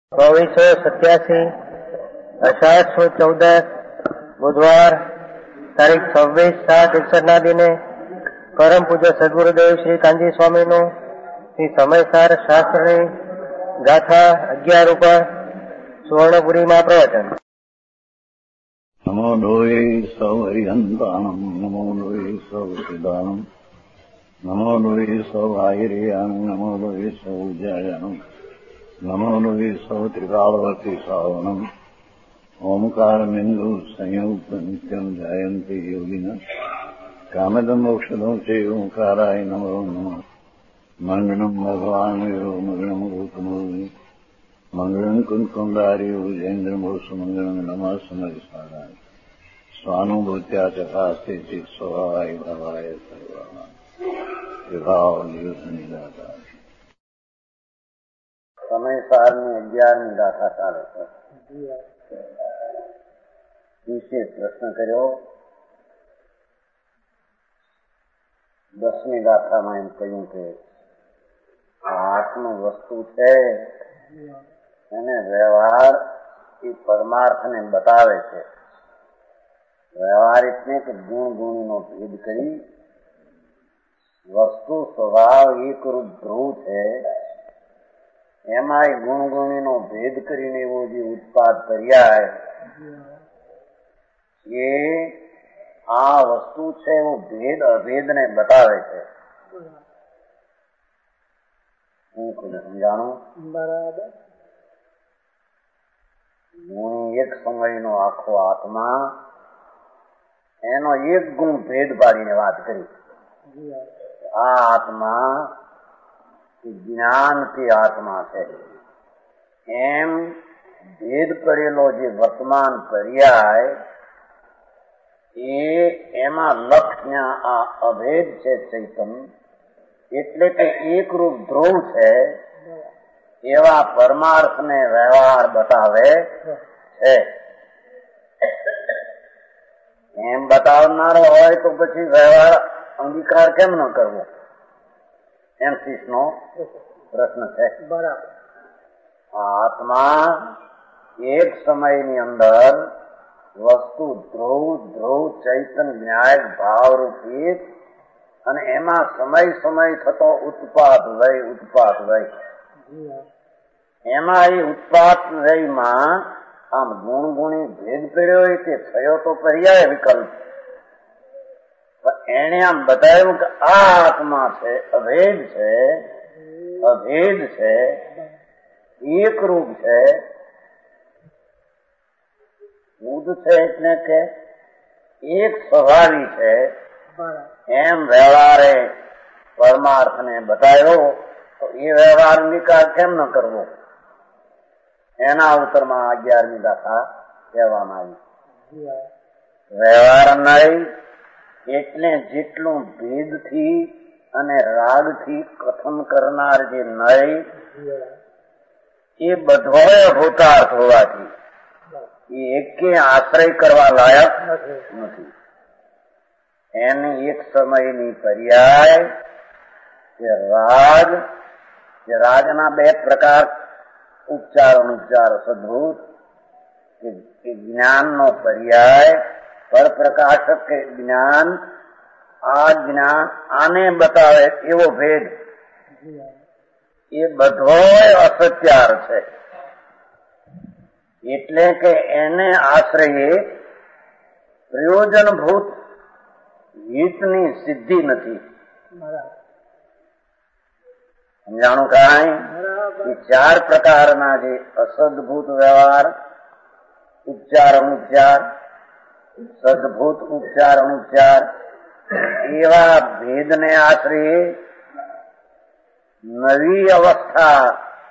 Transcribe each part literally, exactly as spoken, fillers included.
ચોવીસો સત્યાસી અષાઢ સુદ ચૌદસ બુધવાર તારીખ છવ્વીસ સાત એકસઠ ના દિને પરમ પૂજ્ય સદગુરુદેવ શ્રી કાનજી સ્વામીનું શ્રી સમયસાર શાસ્ત્રની ગાથા અગિયાર ઉપર સુવર્ણપુરીમાં પ્રવચન. નમો લોહી સૌ હરિહંતાણમ નમો લોહી સૌ સિદાનમ નમો લોહી સૌ આહિર્યાણમ નમો લોહી સૌ જયનમ નમો લોહી સૌ ત્રિકાળવતી સાવનમ ઓમકાર બિંદુ સંયુક્ત નિત્યમ જયંતિ યોગિન કામદમ મોક્ષદમ છે ઓંકારાય નમો નમઃ. મંગળમ ભગવાન વીરો મંગળમ રૂપમોહિ મંગળમ કુંકુંડારી ઉજેન્દ્રમોષ મંગળમ નમઃ સમરિસારાય સ્વાનુભૂત્યા ચકાસ્તે સ્વભાવાય ભવાય સર્વા વિભાવ નિયુદ્ધની દાતા. સમયસારની અગિયારની ગાથા ચાલે છે. વિશેષ પ્રશ્ન કર્યો. દસમી ગાથામાં એમ કહ્યું કે આ આત્મ વસ્તુ છે એને વ્યવહાર એ પરમાર્થને બતાવે છે. વ્યવહાર એટલે કે ગુણ ગુણીનો ભેદ કરી વસ્તુ સ્વભાવ એકરૂપ ધ્રુવ છે એમાં ગુણ ગુણીનો ભેદ કરીને એવો જે ઉત્પાદ પર્યાય એ આ વસ્તુ છે એવું ભેદ અભેદને બતાવે છે. હું ખુદ સમજાણું બરાબર. ગુણી એક સમયનો આખો આત્મા એનો એક ગુણ ભેદ પાડીને વાત કરી. આ આત્મા જ્ઞાનથી આત્મા છે એમ ભેદ પડેલો જે વર્તમાન પર્યાય એ એમાં લક્ષ્ય આ અભેદ છે ચૈતન એટલે કે એકરૂપ ધ્રુવ છે એવા પરમાર્થને વ્યવહાર બતાવે છે. એમ બતાવનારો હોય તો પછી વ્યવહાર અંગીકાર કેમ ન કરવો એમ શીશનો પ્રશ્ન છે. બરાબર. આત્મા એક સમયની અંદર વસ્તુ ધ્રુવ ધ્રુવ ચૈતન ન્યાય ભાવરૂપી અને એમાં સમય સમય થતો ઉત્પાદ વય ઉત્પાદ વય એમાં એ ઉત્પાદ વયમાં આમ ગુણ ગુણી ભેદ પડ્યો હોય કે થયો તો પર્યાય વિકલ્પ એને આમ બતાવ્યું કે આ આત્મા છે અભેદ છે અભેદ છે એકરૂપ છે બુદ્ધ છે એટલે કે એક સ્વભાવી છે એમ વ્યવહારે પરમાર્થને બતાવ્યો તો એ વ્યવહાર નિકાલ કેમ ન કરવો એના ઉત્તરમાં અગિયારમી ગાથા કહેવામાં આવી. વ્યવહાર નહીં એટલે જેટલું ભેદથી અને રાગથી કથન કરનાર જે નય એ બધોય ભૂતાર્થ હોવાથી એ એકે આશ્રય કરવા લાયક નથી. એની એક સમયની પર્યાય કે રાગ જે રાગના બે પ્રકાર ઉપચાર અનુપચાર સદભૂત કે જ્ઞાનનો પર્યાય પર પ્રકાશક કે જ્ઞાન આ જ્ઞાન આને બતાવે એવો ભેદ એ બધોય અસત્યાર છે. એટલે કે એને આશ્રયે પ્રયોજનભૂત હિતની સિદ્ધિ નથી. સમજાણું કાંઈ એ ચાર પ્રકારના જે અસદભૂત વ્યવહાર ઉપચાર અનુપચાર સદભૂત ઉપચાર અનુપચાર એવા ભેદને આશ્રયે નવી અવસ્થા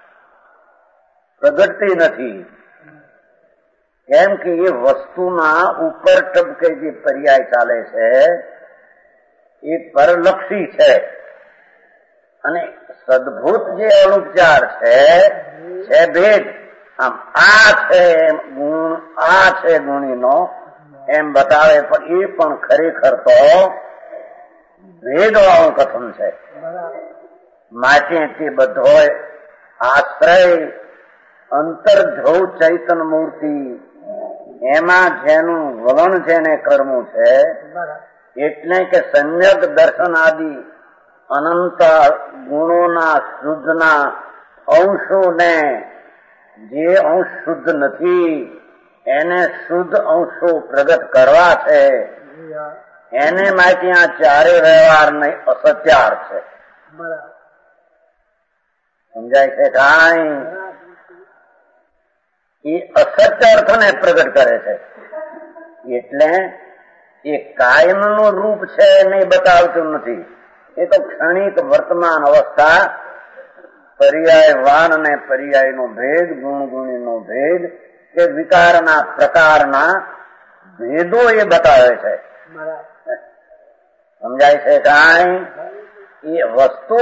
પ્રગટતી નથી. કેમ કે એ વસ્તુના ઉપર ટપકે જે પર્યાય ચાલે છે એ પરલક્ષી છે અને સદભૂત જે અનુપચાર છે છે ભેદ. આમ આ છે ગુણ આ છે ગુણીનો એમ બતાવે પણ એ પણ ખરેખર તો ભેદવાળું કથન છે. માટે તે બધો આશ્રય અંતર ધ્રુવ ચૈતન મૂર્તિ એમાં જેનું વલણ જેને કરવું છે એટલે કે સમ્યક દર્શન આદિ અનંત ગુણોના શુદ્ધના અંશોને જે અંશ શુદ્ધ નથી એને શુદ્ધ અંશો પ્રગટ કરવા છે. એને માટે આ ચારે વ્યવહાર નહીં અસત્યાર છે. સમજાય છે કાંઈ? એ અસત્ય અર્થને પ્રગટ કરે છે. એટલે એ કાયમનું રૂપ છે નહીં બતાવતું નથી. એ તો ક્ષણિક વર્તમાન અવસ્થા, પર્યાયવાન અને પર્યાયનો ભેદ, ગુણગુણીનો ભેદ કે વિકારના પ્રકારના ભેદો એ બતાવે છે. સમજાય છે કાંઈ? એ વસ્તુ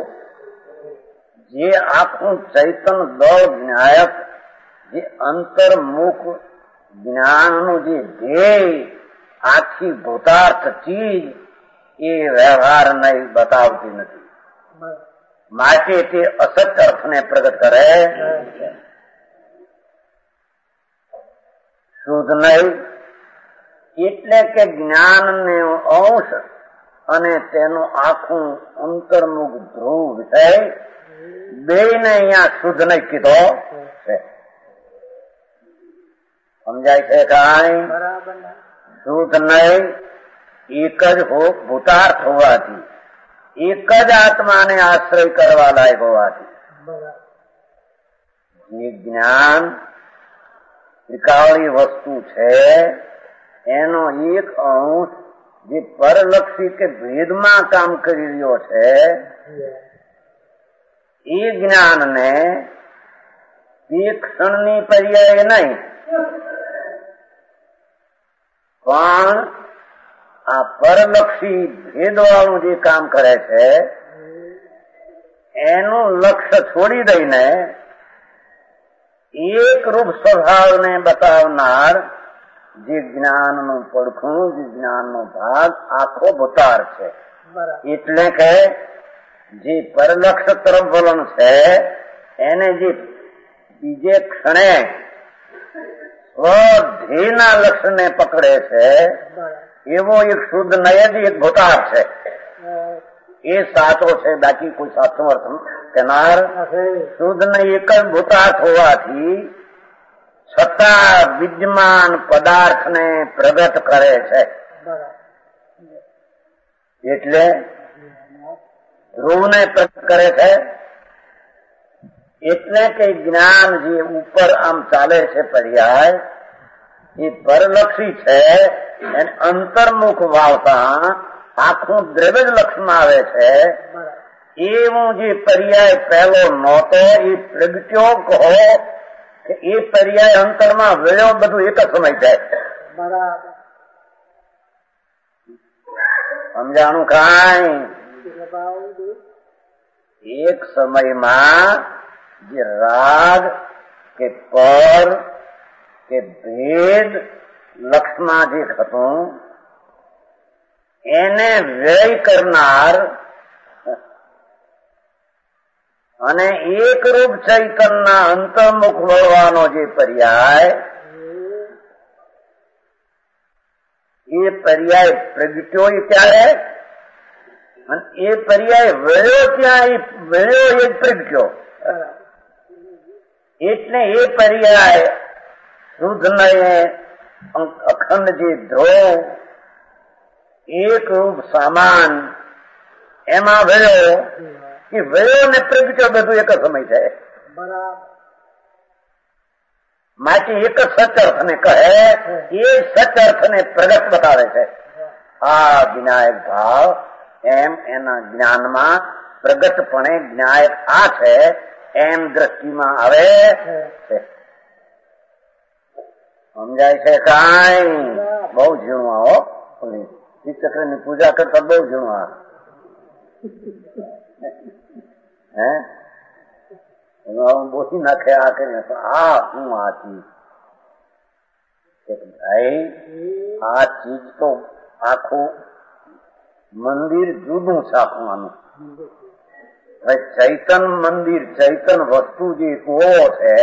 જે આખું ચૈતન દળ જ્ઞાયક જે અંતર્મુખ જ્ઞાનનું જે ધ્યેય આખી ભૂતાર્થ ચીજ એ વ્યવહાર નહીં બતાવતી નથી. માટે તે અસત્ય અર્થને પ્રગટ કરે. શુદ્ધ નહીં એટલે કે જ્ઞાનને અંશ અને તેનું આખું અંતર્મુખ ધ્રુવ વિષય બે ને અહીંયા શુદ્ધ નહીં કીધો છે. સમજાય છે કાંઈ? શુદ્ધ નહીં એક જ ભૂતાર્થ હોવાથી, એક જ આત્માને આશ્રય કરવા લાયક હોવાથી જે જ્ઞાન ત્રિકાવળી વસ્તુ છે એનો એક અંશ જે પરલક્ષી કે ભેદમાં કામ કરી રહ્યો છે એ જ્ઞાનને એ ક્ષણની પર્યાય નહીં પણ આ પરલક્ષી ભેદવાળું જે કામ કરે છે એનું લક્ષ્ય છોડી દઈને એક રૂપ સ્વભાવને બતાવનાર જે જ્ઞાનનું પડખું, જે જ્ઞાનનો ભાગ આખો ભૂતાર છે. એટલે કે જે પરલક્ષ તરફ વલણ છે એને જે બીજે ક્ષણે સ્વધ્યેયના લક્ષ્યને પકડે છે એવો એક શુદ્ધ નય જ એક ભૂતાર છે. એ સાચો છે, બાકી કોઈ સાચું અર્થ કેનાર શુદ્ધ ને એક જ ભૂતાર્થ હોવાથી છતાં વિદ્યમાન પદાર્થને પ્રગટ કરે છે. એટલે ધ્રુવને પ્રગટ કરે છે. એટલે કે જ્ઞાન જે ઉપર આમ ચાલે છે પર્યાય એ પરલક્ષી છે એને અંતર્મુખ વાવતા આખું દ્રવ્ય જ લક્ષમાં આવે છે. એવું જે પર્યાય પહેલો નહોતો એ પ્રગટ્યો કહો કે એ પર્યાય અંતરમાં વેળો બધું એક જ સમય જાય. સમજાણું કાંઈ? એક સમયમાં જે રાગ કે પર કે ભેદ લક્ષમાં જે હતું એને વ્યય કરનાર અને એકરૂપ ચૈતનના અંતર્મુખ વળવાનો જે પર્યાય એ પર્યાય પ્રગટ્યો ત્યારે અને એ પર્યાય વળ્યો ત્યાં એ વળ્યો એ જ પ્રગટ્યો. એટલે એ પર્યાય શુદ્ધ ને અખંડ જે ધ્રુવ એક રૂપ સામાન એમાં વળ્યો એ વળ્યો ને પ્રગટ્યો બધું એક જ સમય છે. માટે એક જ સચઅર્થને કહે એ સચઅર્થને પ્રગટ બતાવે છે. આ જ્ઞાયક ભાવ એમ એના જ્ઞાનમાં પ્રગટપણે જ્ઞાયક આ છે એમ દ્રષ્ટિમાં આવે છે. સમજાય છે કાંઈ? બહુ ઝીણું આવો ચક્ર ની પૂજા કરતા બહુ ઝીણું આવે હે બોલી નાખે આ કરીને આ શું આ ચીજ ભાઈ આ ચીજ તો આખું મંદિર જુદું છે આખું આનું ચૈતન મંદિર, ચૈતન વસ્તુ જે કુવો છે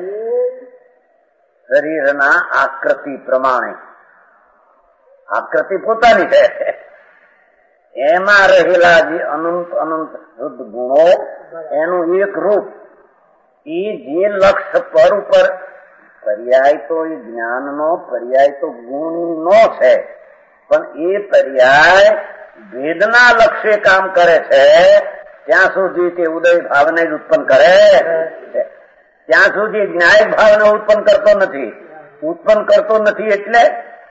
શરીરના આકૃતિ પ્રમાણે, આકૃતિ પોતાની છે, એમાં રહેલા જે અનંત અનંત શુદ્ધ ગુણો એનું એક રૂપ, એ જે લક્ષ્ય પર ઉપર પર્યાય તો એ જ્ઞાનનો પર્યાય તો ગુણનો છે, પણ એ પર્યાય ભેદના લક્ષ્ય કામ કરે છે ત્યાં સુધી તે ઉદય ભાવને જ ઉત્પન્ન કરે છે, ત્યાં સુધી જ્ઞાય ભાવને ઉત્પન્ન કરતો નથી. ઉત્પન્ન કરતો નથી એટલે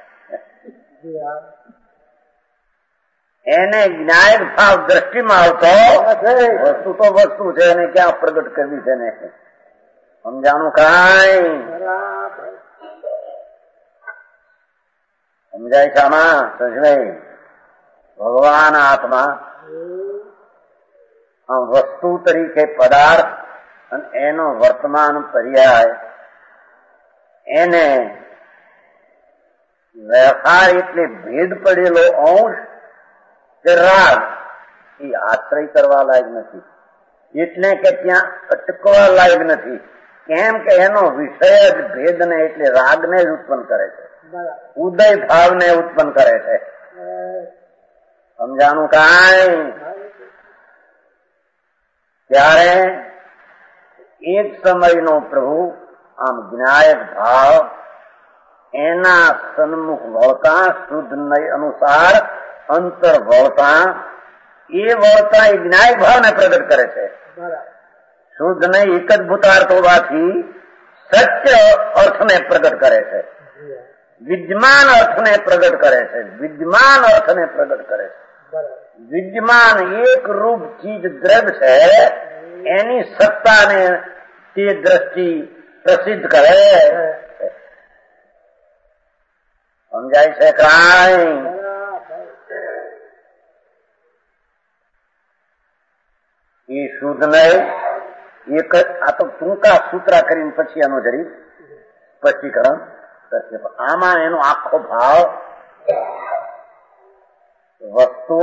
એને જ્ઞાય ભાવ દ્રષ્ટિમાં આવતો વસ્તુ તો વસ્તુ છે, એને ક્યાં પ્રગટ કરવી છે ને સમજાણું કાંઈ સમજાય છે આમાં? સમજાય ભગવાન આત્મા વસ્તુ તરીકે પદાર્થ અને એનો વર્તમાન પર્યાય, એને વ્યવહાર એટલે ભેદ પડેલો અંશ કે રાગ એ આશ્રય કરવા લાયક નથી, એટલે કે ત્યાં અટકવા લાયક નથી. કેમ કે એનો વિષય જ ભેદને એટલે રાગને જ ઉત્પન્ન કરે છે, ઉદય ભાવને ઉત્પન્ન કરે છે. સમજાણું કાંઈ? ત્યારે એક સમયનો પ્રભુ આમ જ્ઞાયક ભાવ એના સન્મુખ વળતા શુદ્ધ નય અનુસાર અંતર વળતા, એ વળતા એ જ્ઞાયક ભાવને પ્રગટ કરે છે. શુદ્ધ નય એક જ ભૂતાર્થ હોવાથી સત્ય અર્થને પ્રગટ કરે છે, વિદ્યમાન અર્થને પ્રગટ કરે છે, વિદ્યમાન અર્થને પ્રગટ કરે છે. વિદ્યમાન એક રૂપ ચીજ દ્રવ્ય છે, એની સત્તાને તે દ્રષ્ટિ પ્રસિદ્ધ કરે. સમજાય છે કાંઈ? એ શુદ્ધ નહીં એક જ, આ તો ટૂંકા સૂત્રા કરીને પછી એનું જરી સ્પષ્ટીકરણ કરશે. આમાં એનો આખો ભાવ વસ્તુ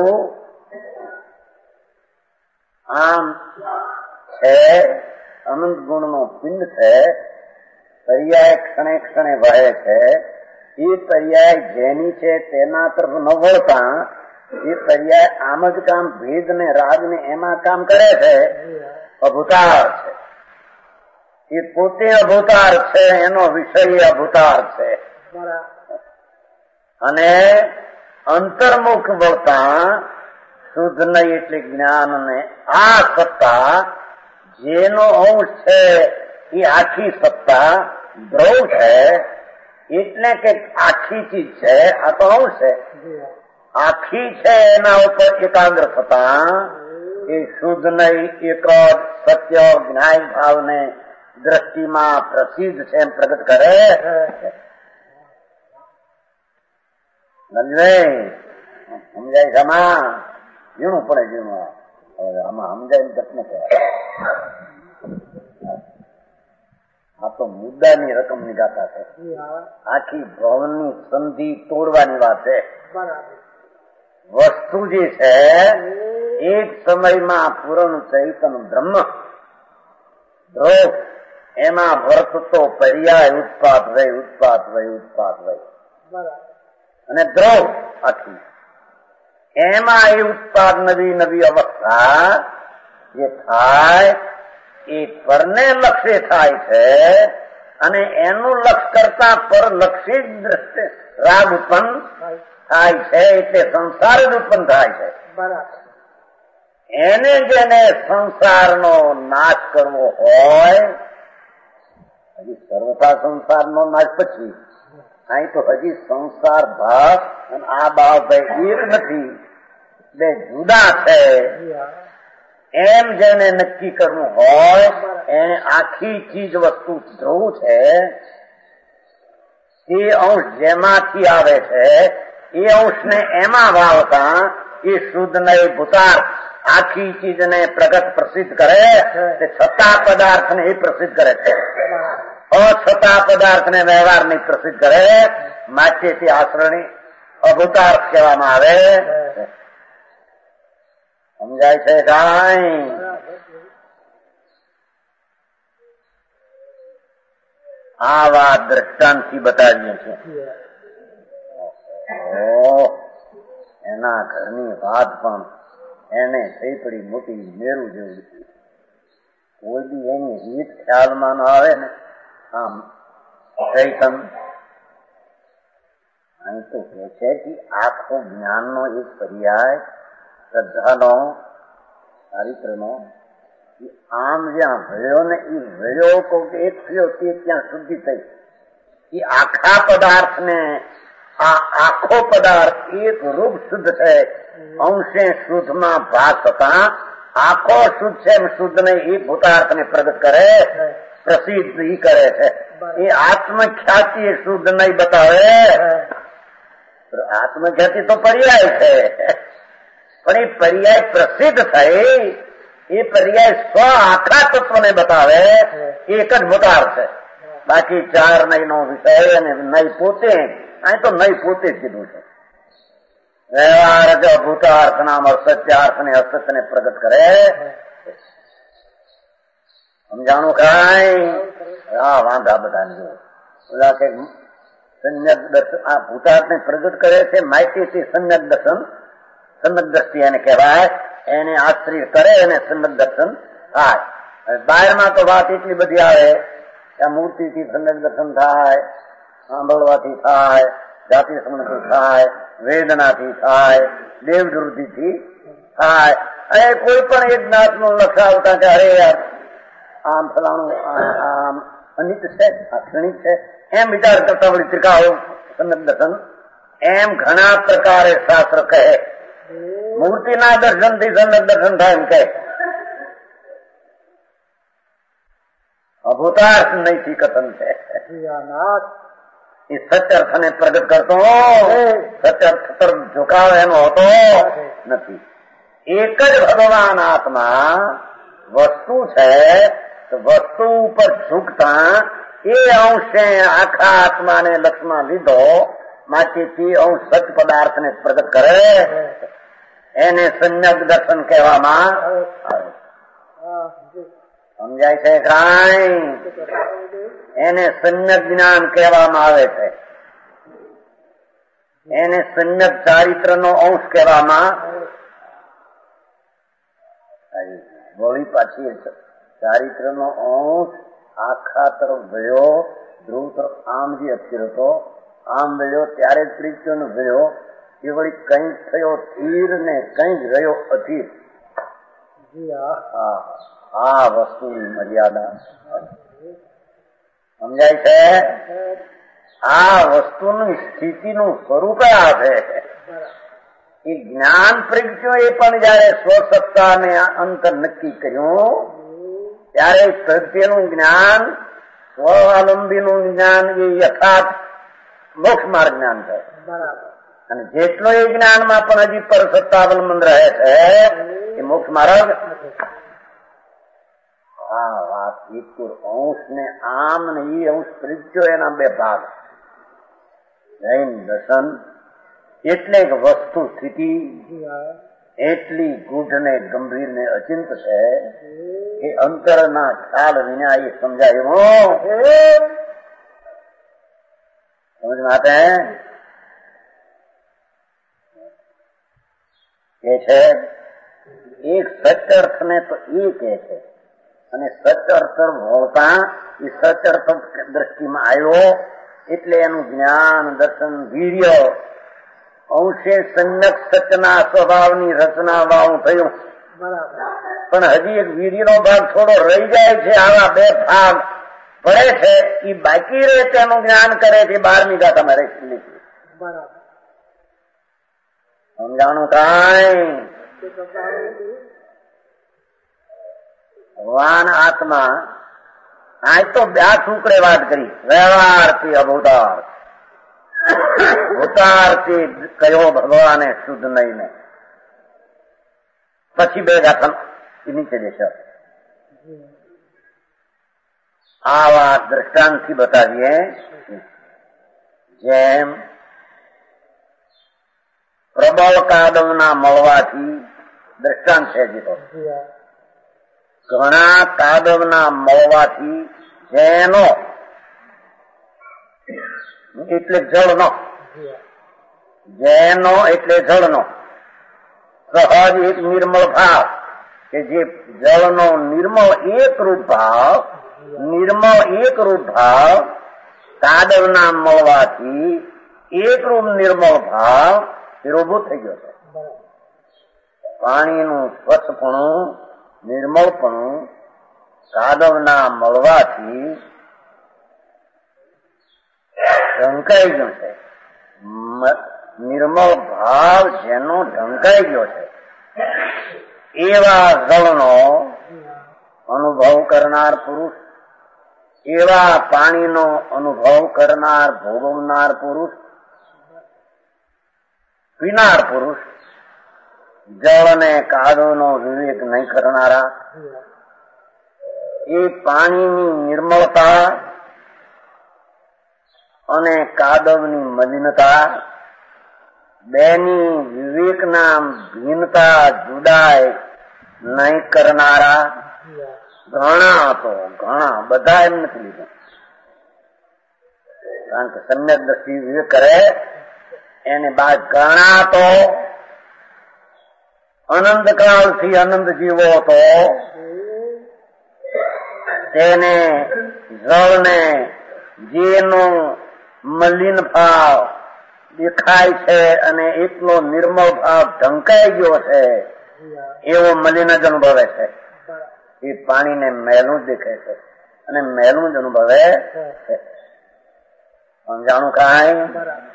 આમ છે, અનંત ગુણનો પિંડ છે, પર્યાય ક્ષણે ક્ષણે વહે છે. એ પર્યાય જેની છે તેના તરફ ન વળતા એ પર્યાય આમ જ કામ ભેદ ને રાગ ને એમાં કામ કરે છે. અભૂતાર છે, એ પોતે અભૂતાર છે, એનો વિષય અભૂતાર છે. અને અંતર્મુખ વળતા શુદ્ધ નહીં એટલે જ્ઞાન ને આ સત્તા જેનો અંશ છે એ આખી સત્તા દ્રવ છે, એટલે કે આખી ચીજ છે, આ તો અંશ છે, આખી છે એના ઉપર એકાગ્ર થતા એ શુદ્ધ નહીં એક સત્ય જ્ઞાન ભાવને દ્રષ્ટિમાં પ્રસિદ્ધ છે એમ પ્રગટ કરે. સમજાય છે આમાં? ઝીણું પડે ઝીણું, આમાં સમજાય જતને કહેવાય. આ તો મુદ્દાની રકમની ગાથા છે, આખી ભવનની સંધિ તોડવાની વાત છે. વસ્તુ જે છે એક સમયમાં પૂર્ણ ચૈતન બ્રહ્મ ધ્રુવ, એમાં વર્તતો પર્યાય ઉત્પાદ વય ઉત્પાદ વય ઉત્પાદ વય અને દ્રવ આખી, એમાં એ ઉત્પાદ નવી નવી અવસ્થા જે થાય એ પરને લક્ષ્ય થાય છે, અને એનું લક્ષ્ય કરતા પર લક્ષી જ દ્રષ્ટિ રાગ ઉત્પન્ન થાય છે, એટલે સંસાર જ ઉત્પન્ન થાય છે. એને જેને સંસારનો નાશ કરવો હોય, હજી સર્વથા સંસારનો નાશ પછી, અહીં તો હજી સંસાર ભાવ અને આ ભાવ ભાઈ એક નથી, બે જુદા છે. એમ જેને નક્કી કરવું હોય એને આખી ચીજ વસ્તુ જોવું છે, તે અંશ જેમાંથી આવે છે એ અંશને એમાં વાવતા એ શુદ્ધ ને ભૂતાર આખી ચીજને પ્રગટ પ્રસિદ્ધ કરે, તે છતાં પદાર્થને એ પ્રસિદ્ધ કરે છે, અછતાં પદાર્થને વ્યવહારની પ્રસિદ્ધ કરે. માટે તે આશ્રણી અભૂતાર કહેવામાં આવે. સમજાય છે કાંઈ? આ વાત દ્રષ્ટાંતથી બતાવીએ છીએ. એના ઘરની વાત પણ એને થઈ પડી મોટી મેરું જેવું. કોઈ બી એની રીત ખ્યાલમાં ન આવે ને આમ ચૈતન અહીં તો કે છે કે આખો જ્ઞાનનો એક પર્યાય શ્રદ્ધાનો ચારિત્રનો આમ જ્યાં ભયો ને એ ભયો કહું કે એક થયો તે ત્યાં શુદ્ધિ થઈ. એ આખા પદાર્થને આ આખો પદાર્થ એક રૂપ શુદ્ધ છે, અંશે શુદ્ધમાં ભાગ થતા આખો શુદ્ધ છે એમ શુદ્ધ ને એ ભૂતાર્થને પ્રગટ કરે, પ્રસિદ્ધ ઈ કરે છે. એ આત્મખ્યાતિ એ શુદ્ધ નહીં બતાવે. આત્મખ્યાતિ તો પર્યાય છે, પણ એ પર્યાય પ્રસિદ્ધ થઈ એ પર્યાય સ્વ આખા તત્વને બતાવે એ એક જ ભૂતાર્થ છે. બાકી ચાર નહીં નો વિષય અને નહીં પોતે, અહીં તો નહીં પોતે જ કીધું છે. વ્યવહાર જ ભૂતાર્થ નામ અસત્યાર્થ ને અસત્યને પ્રગટ કરે. સમજાણું કાંઈ? હા વાંધા બધાને જો બધા કે સંયક દર્શન આ ભૂતાર્થને પ્રગટ કરે છે. માહિતીથી સંયક દર્શન, સંયક દ્રષ્ટિ એને કહેવાય. એને આશ્રિત કરે અને સંયક દર્શન થાય. બહારમાં તો વાત એટલી બધી આવે કે મૂર્તિથી સંયક દર્શન થાય, સાંભળવાથી થાય, જાતિ સમજથી થાય, વેદનાથી થાય, દેવદૃષ્ટિથી થાય. અને કોઈ પણ એક નાથનું લખાવતા કે અરે યાર આમ ફલાણું આમ અનિત છે, આ ક્ષણિક છે એમ વિચાર કરતા વળી ત્રિકાઓ સંયક દર્શન એમ ઘણા પ્રકારે શાસ્ત્ર કહે. મૂર્તિના દર્શનથી સંયક દર્શન થાય એમ કહે. અભૂતાર્થ નૈથી કથન છે. એ સત્યર્થને પ્રગટ કરતો સત્યર્થ તરફ ઝુકાવ એનો હોતો નથી. એક જ ભગવાન આત્મા વસ્તુ છે, તો વસ્તુ ઉપર ઝૂકતા એ અંશે આખા આત્માને લક્ષમાં લીધો માટેથી અંશ સત પદાર્થને પ્રગટ કરે. એને સંયક દર્શન કહેવામાં આવે. સમજાય છે કાંઈ? એને સંયક જ્ઞાન કહેવામાં આવે છે. એને સંયક ચારિત્રનો અંશ કહેવામાં વળી પાછી ચારિત્રનો અંશ આખા તરફ ગયો, ધ્રુવ તરફ આમ જે અસ્થિર હતો આમ ગયો ત્યારે જ પ્રીત્યોનો ગયો. એ વળી કંઈક થયો ધીર ને કંઈક રહ્યો અધીર. આ વસ્તુની મર્યાદા સમજાય છે? આ વસ્તુની સ્થિતિનું સ્વરૂપ આ છે. એ જ્ઞાન પ્રગટ્યો એ પણ જયારે સ્વસત્તાને અંતર નક્કી કર્યું ત્યારે પ્રત્યેનું જ્ઞાન, સ્વાવલંબીનું જ્ઞાન એ યથાર્થ મોક્ષ માર્ગ જ્ઞાન છે. અને જેટલો એ જ્ઞાનમાં પણ હજી પર સત્તાવલંબન રહે છે એ મોક્ષ માર્ગ. આ વાત એક અંશ ને આમ ને એ અંશ પ્રગટ્યો એના બે ભાગ. જૈન દર્શન એટલે એક વસ્તુ સ્થિતિ એટલી ગૂઢ ને ગંભીર ને અચિંત છે કે અંતરના ખ્યાલ વિના એ સમજાયું. સમજ માટે એ છે એક સત્ય અર્થ ને તો એ કે છે, અને સત્ય અર્થ હોતા એ સત્ય અર્થ દ્રષ્ટિમાં આવ્યો એટલે એનું જ્ઞાન દર્શન વીર્ય અંશે સંયક સત્યના સ્વભાવની રચના વાળું થયું. પણ હજી એક વીર્યનો ભાગ થોડો રહી જાય છે. આવા બે ભાગ પડે છે એ બાકી રહે તેનું જ્ઞાન કરે છે. બારમી ગાથામાં રહી લીધી. સમજાણું કાંઈ? ભગવાન આત્મા આ તો બે ટુકડે વાત કરી. વ્યવહારથી અભૂતાર્થ. ભૂતાર્થી કયો ભગવાને શુદ્ધ નહીં ને પછી બે ગાથા નીચે દેશો. આ વાત દ્રષ્ટાંતથી બતાવીએ. જેમ પ્રબળ કાદવના મળવાથી દ્રષ્ટાંત છે જીતો ઘણા કાદવના મળવાથી જેનો એટલે જળનો, જેનો એટલે જળનો સહજ એક નિર્મળ ભાવ, કે જે જળનો નિર્મળ એક રૂપ ભાવ, નિર્મળ એક રૂપ ભાવ કાદવના મળવાથી એક રૂપ નિર્મળ ભાવ વિરોભૂત થઈ ગયો છે. પાણીનું સ્વચ્છપણું, નિર્મળપણું કાદવના મળવાથી ઢંકાઈ ગયું છે. નિર્મળ ભાવ જેનો ઢંકાઈ ગયો છે એવા જળનો અનુભવ કરનાર પુરુષ, એવા પાણીનો અનુભવ કરનાર, ભોગવનાર પુરુષ, પીનાર પુરુષ, જળ અને કાદવનો વિવેક નહીં કરનારા, એ પાણીની નિર્મળતા અને કાદવની મલિનતા બેની વિવેકના ભિન્નતા જુદાય નહીં કરનારા ઘણા, તો ઘણા બધા એમ નથી લીધા. કારણ કે સમ્યક દ્રષ્ટિ વિવેક કરે એને બાદ ઘણા તો અનંત કાળથી અનંત જીવો તો તેને જળને જેનો મલિન ભાવ દેખાય છે અને એટલો નિર્મળ ભાવ ઢંકાઈ ગયો છે એવો મલિન જ અનુભવે છે. એ પાણીને મેલું જ દેખાય છે અને મેલું જ અનુભવે છે. સમજાણું કાંઈ?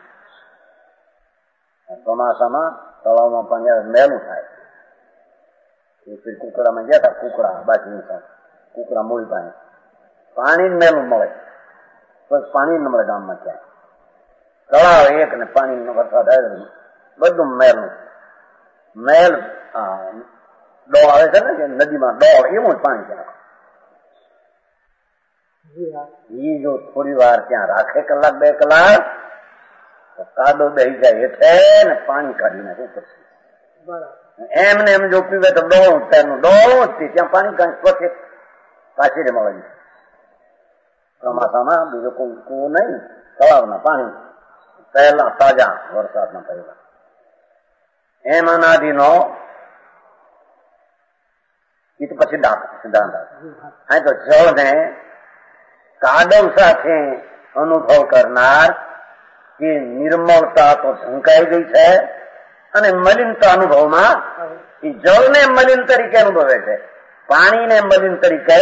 ચોમાસામાં તળાવમાં પાણી મેલું થાય. કુકડામાં ગયા હતા, કુકડા બાજુ કુકડા મૂળ પાણી પાણી મેલું મળે, બસ પાણી ન મળે ગામમાં ક્યાંય. તળાવ એક ને પાણી વરસાદ આવે બધું મેલું. મેલ ડો આવે છે ને કે નદીમાં ડો, એવું જ પાણી ત્યાં. એ જો થોડી વાર ત્યાં રાખે કલાક બે કલાક તો કાદો દહી જાય એટલે ને પાણી કાઢી નાખે પછી. એમને એમ જો પીવે તો ડો તેનું ડો જ ત્યાં પાણી કાંઈ સ્વચ્છ પાછી રે મળે. ચોમાસામાં બીજો કોઈ કુવો નહીં, તળાવના પાણી પહેલા તાજા વરસાદના પહેલા. એમ અનાદિનો એ તો પછી સિદ્ધાંત અહીં તો જળને કાદવ સાથે અનુભવ કરનાર એ નિર્મળતા તો ઢંકાઈ ગઈ છે અને મલિનતા અનુભવમાં એ જળને મલિન તરીકે અનુભવે છે, પાણીને મલિન તરીકે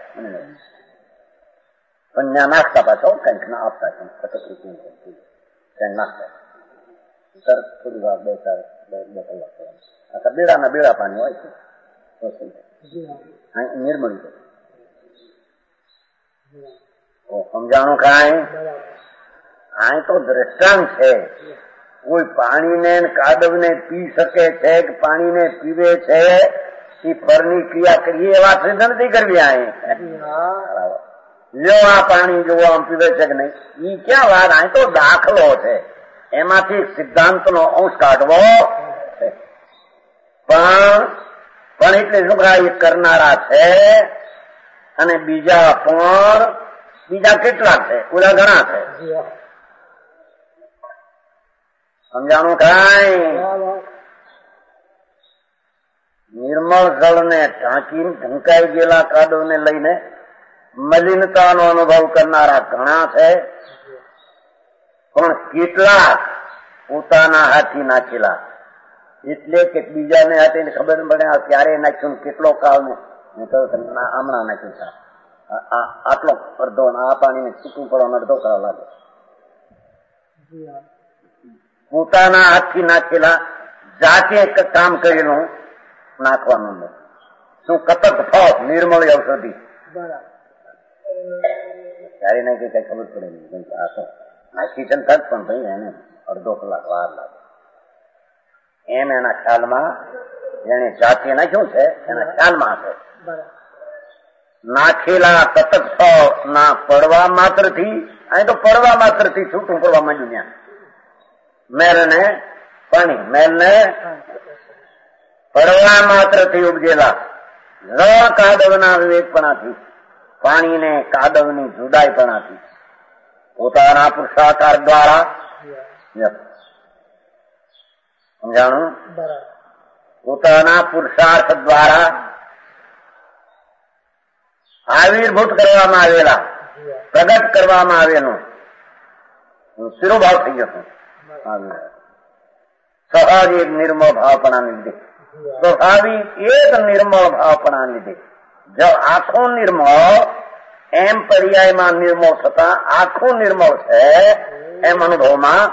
સંજ્ઞા નાખતા પાછો કંઈક ના આપતા કંઈક નાખતા સર થોડી વાર બે ચાર બે કલાક આખા બેડાના બેડા પાણી હોય છે નિર્મળી છે. સમજાણું કાંઈ? આ તો દ્રષ્ટાંત છે. કોઈ પાણીને કાદવને પી શકે છે કે પાણીને પીવે છે એ પરની ક્રિયા કરીએ એ વાત સિદ્ધ નથી કરવી. આ લ્યો આ પાણી જોવો આમ પીવે છે કે નહીં, એ ક્યાં વાત? આ તો દાખલો છે, એમાંથી સિદ્ધાંતનો અંશ કાઢવો છે. પણ પણ એટલે શું એ કરનારા છે અને બીજા પણ બીજા કેટલાક છે, પૂરા ઘણા છે. સમજાણું કાંઈ? નિર્મળ જળને ઢાંકીને ઢંકાઈ ગયેલા કાદવને લઈને મલિનતાનો અનુભવ કરનારા ઘણા છે, પણ કેટલાક પોતાના હાથી નાખેલા, એટલે કે બીજાને હાથે ખબર પડે આ ક્યારે નાખ્યું, કેટલો કાળ ને હમણાં નાખ્યું છે, આટલો અડધો આ પાણીને છૂટું પડવાનો અડધો કરવા લાગે. પોતાના હાથથી નાખેલા જાતે કામ કરેલું નાખવાનું શું કતક ફળ નિર્મળ ઔષધિ ત્યારે નહીં કે કઈ ખબર પડે નહીં. આ તો નાખી છે થત પણ ભાઈ એને અડધો કલાક વાર લાગે. એમ એના ખ્યાલમાં જેને જાતે નાખ્યું છે એના ખ્યાલમાં છે નાખેલા કતક ફળ ના પડવા માત્ર થી, અહીં તો પડવા માત્ર થી છૂટું પડવા માંડ્યું. ત્યાં મેલ ને પાણી, મેલ ને પડવા માત્ર થી ઉપજેલા જળ કાદવના વિવેકપણાથી, પાણીને કાદવની જુદાઈપણાથી પોતાના પુરુષાકાર દ્વારા સમજાણું, પોતાના પુરુષાર્થ દ્વારા આવિર્ભૂત કરવામાં આવેલા, પ્રગટ કરવામાં આવેલું શિરોભાવ થઈ ગયો. સહજ એક નિર્મળ ભાવપણાને લીધે, સ્વાભાવિક એક નિર્મળ ભાવપણાને લીધે જો આખું નિર્મળ એમ પર્યાયમાં નિર્મળ થતા આખું નિર્મળ છે એમ અનુભવમાં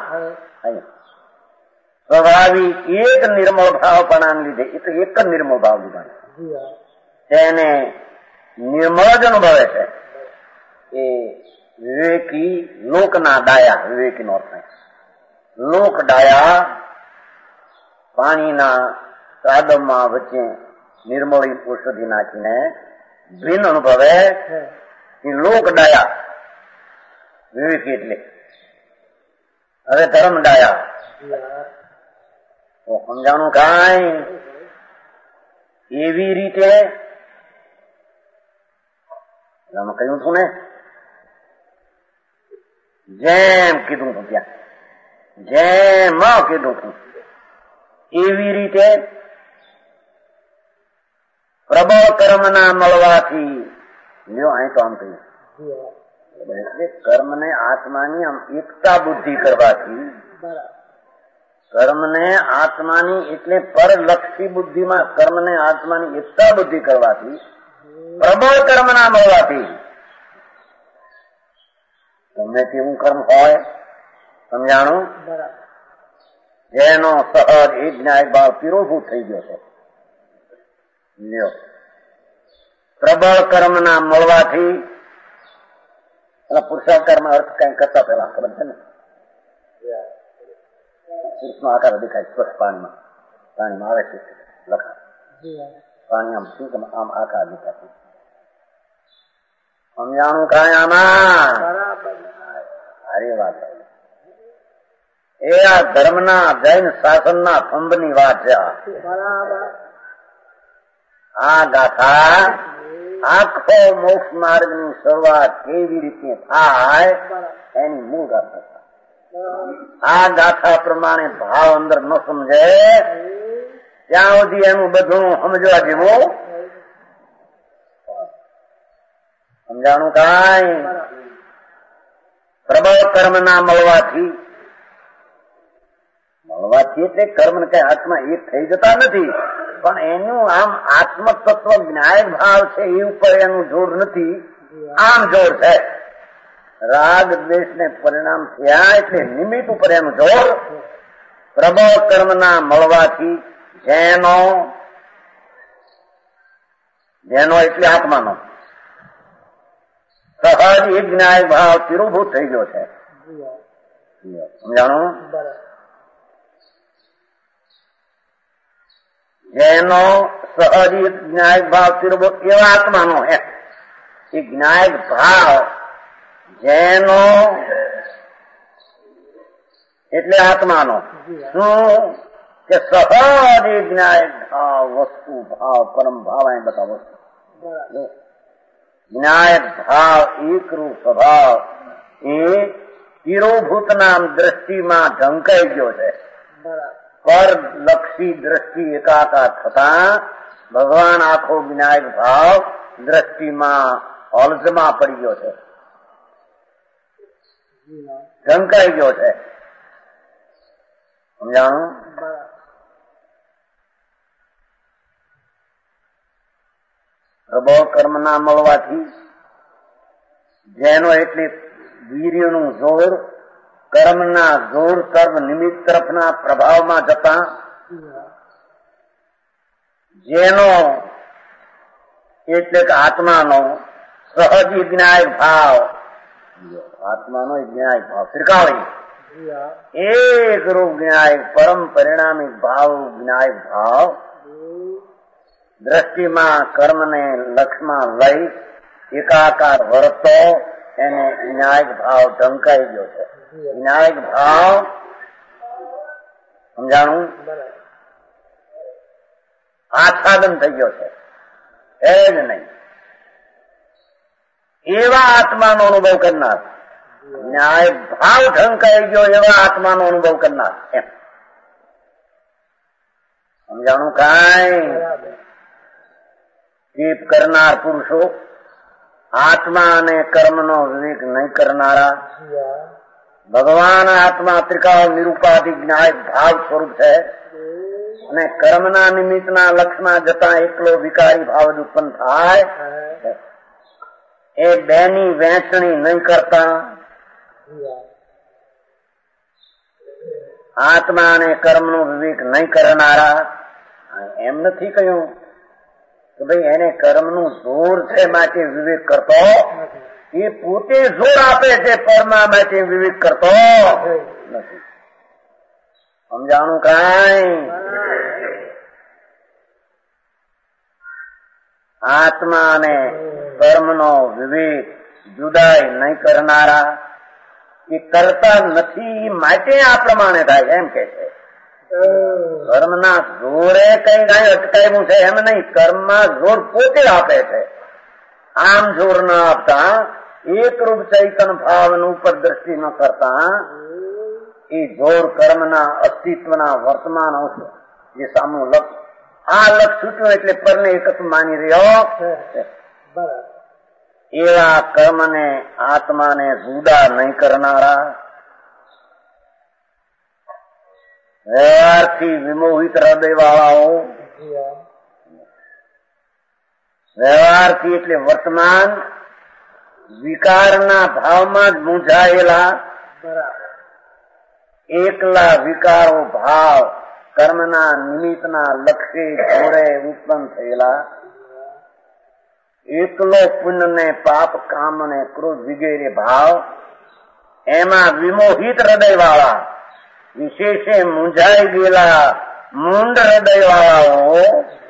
સ્વાભાવિક એક નિર્મળ ભાવપણાને લીધે એ તો એક જ નિર્મળ ભાવ લીધા તેને નિર્મળ જ અનુભવે છે. એ વિવેકી લોકના ડાયા, વિવેકીનો અર્થ લોક ડાયા પાણીના ત્રાદમમાં વચ્ચે નિર્મળી ઔષધિ નાખીને ભીન અનુભવે એ લોક ડાયા વિવેકી. એટલે હવે ધર્મ ડાયા તો સમજાણું કાંઈ એવી રીતે કહ્યું છું ને, જેમ કીધું છું ત્યાં, જેમ કીધું છું એવી રીતે પ્રબળ કર્મના મળવાથી લ્યો અહીં તો આમ કહ્યું એટલે કર્મને આત્માની આમ એકતા બુદ્ધિ કરવાથી, કર્મને આત્માની એટલે પરલક્ષી બુદ્ધિમાં કર્મને આત્માની એકતા બુદ્ધિ કરવાથી, પ્રબળ કર્મના મળવાથી ગમે તેવું કર્મ હોય સમજાણું, જેનો સહજ એ જ્ઞાય ભાવ તિરોભૂત થઈ ગયો છે. લ્યો પ્રબળ કર્મના મળવાથી પુરુષાકારમાં અર્થ કઈ કરતા પેલા ખબર છે ને, પુરુષનો આકાર દેખાય સ્પષ્ટ પાણીમાં, પાણીમાં આવે છે લખા પાણી આમ શું આમ આકાર દેખાય. સમજાણું કાંઈ આમાં? અરે વાત એ આ ધર્મના જૈન શાસનના ખંભની વાત છે. આ ગાથા આખો મોક્ષ માર્ગની શરૂઆત કેવી રીતે થાય એની મૂળ ગાથા. આ ગાથા પ્રમાણે ભાવ અંદર ન સમજે ત્યાં સુધી એનું બધું સમજવા જેવું સમજાણું કાંઈ. પ્રબળ કર્મના મળવાથી, મળવાથી એટલે કર્મ ને કઈ હાથમાં એક થઈ જતા નથી, પણ એનું આમ આત્મ તત્વ જ્ઞાયક ભાવ છે એ ઉપર એનું જોર નથી, આમ જોર છે. રાગ દ્વેષ ને પરિણામ થયા એટલે નિમિત્ત ઉપર એનું જોર. પ્રબળ કર્મના મળવાથી જેનો, જેનો એટલે આત્માનો સહજ એક જ્ઞાય ભાવ તિરોભૂત થઈ ગયો છે. સમજાણું? જેનો સહજ એક જ્ઞાયક ભાવ તિરોભૂત એવા આત્માનો હે એ જ્ઞાયક ભાવ જેનો એટલે આત્માનો શું કે સહજ એક જ્ઞાયક ભાવ વસ્તુ ભાવ પરમ ભાવ અહીં બતાવો. જ્ઞાયક ભાવ એકરૂપ સ્વભાવ એ તિરોભૂત નામ દ્રષ્ટિમાં ઢંકાઈ ગયો છે. પરલક્ષી દ્રષ્ટિ એકાકાર થતા ભગવાન આખો જ્ઞાયક ભાવ દ્રષ્ટિમાં હોલ્ઝમાં પડી ગયો છે, ઢંકાઈ ગયો છે. સમજાણું? પ્રબળ કર્મના મળવાથી જેનો એટલે વીર્યનું જોર કર્મના જોર સર્વ નિમિત્ત તરફના પ્રભાવમાં જતા જેનો એટલે કે આત્માનો સહજ જ્ઞાય ભાવ, આત્માનો જ્ઞાય ભાવ ત્રિકાળી એક રૂપ જ્ઞાય પરમ પરિણામી ભાવ જ્ઞાય ભાવ દ્રષ્ટિમાં કર્મને લક્ષમાં લઈ એકાકાર વર્તો એને જ્ઞાયક ભાવ ઢંકાઈ ગયો છે. જ્ઞાયક ભાવ સમજાણું? આચ્છાદન થઈ ગયો છે એ જ નહીં. એવા આત્માનો અનુભવ કરનાર ન્યાય ભાવ ઢંકાઈ ગયો એવા આત્માનો અનુભવ કરનાર એમ સમજાણું. કાંઈ જીપ કરનાર પુરુષો આત્મા અને કર્મનો વિવેક નહીં કરનારા. ભગવાન આત્મા ત્રિકાળ નિરૂપાધિક ન્યાય ભાવ સ્વરૂપ છે અને કર્મના નિમિત્તના લક્ષમાં જતા એકલો વિકારી ભાવ જ ઉત્પન્ન થાય. એ બેની વહેંચણી નહીં કરતા આત્મા અને કર્મનો વિવેક નહીં કરનારા. એમ નથી કહ્યું કે ભાઈ એને કર્મનું જોર છે માટે વિવેક કરતો, એ પોતે જોર આપે છે પરમા માટે વિવેક કરતો નથી. સમજાણું કાંઈ? આત્મા અને કર્મનો વિવેક જુદાઈ નહીં કરનારા એ કરતા નથી માટે આ પ્રમાણે થાય એમ કે છે. કર્મના જોરે કઈ કઈ અટકાવ્યું છે એમ નહીં, કર્મમાં જોર પોતે આપે છે. આમ જોર ન આપતા એકરૂપ ચૈતન ભાવનું ઉપર દ્રષ્ટિ ન કરતા એ જોર કર્મના અસ્તિત્વના વર્તમાન અંશ જે સામનું લક્ષ, આ લક્ષ છૂટ્યું એટલે પરને એક માની રહ્યો એવા કર્મને આત્માને જુદા નહીં કરનારા, વ્યવહારથી વિમોહિત હૃદય વાળાઓ. વ્યવહારથી એટલે વર્તમાન વિકારના ભાવમાં જ મૂંઝાયેલા, એકલા વિકારો ભાવ કર્મના નિમિત્તના લક્ષ્ય જોડે ઉત્પન્ન થયેલા, એકલો પુણ્ય ને પાપ કામ ને ક્રોધ વગેરે ભાવ એમાં વિમોહિત હૃદય વાળા, વિશેષે મૂંઝાઈ ગયેલા મૂંડ હૃદય વાળાઓ.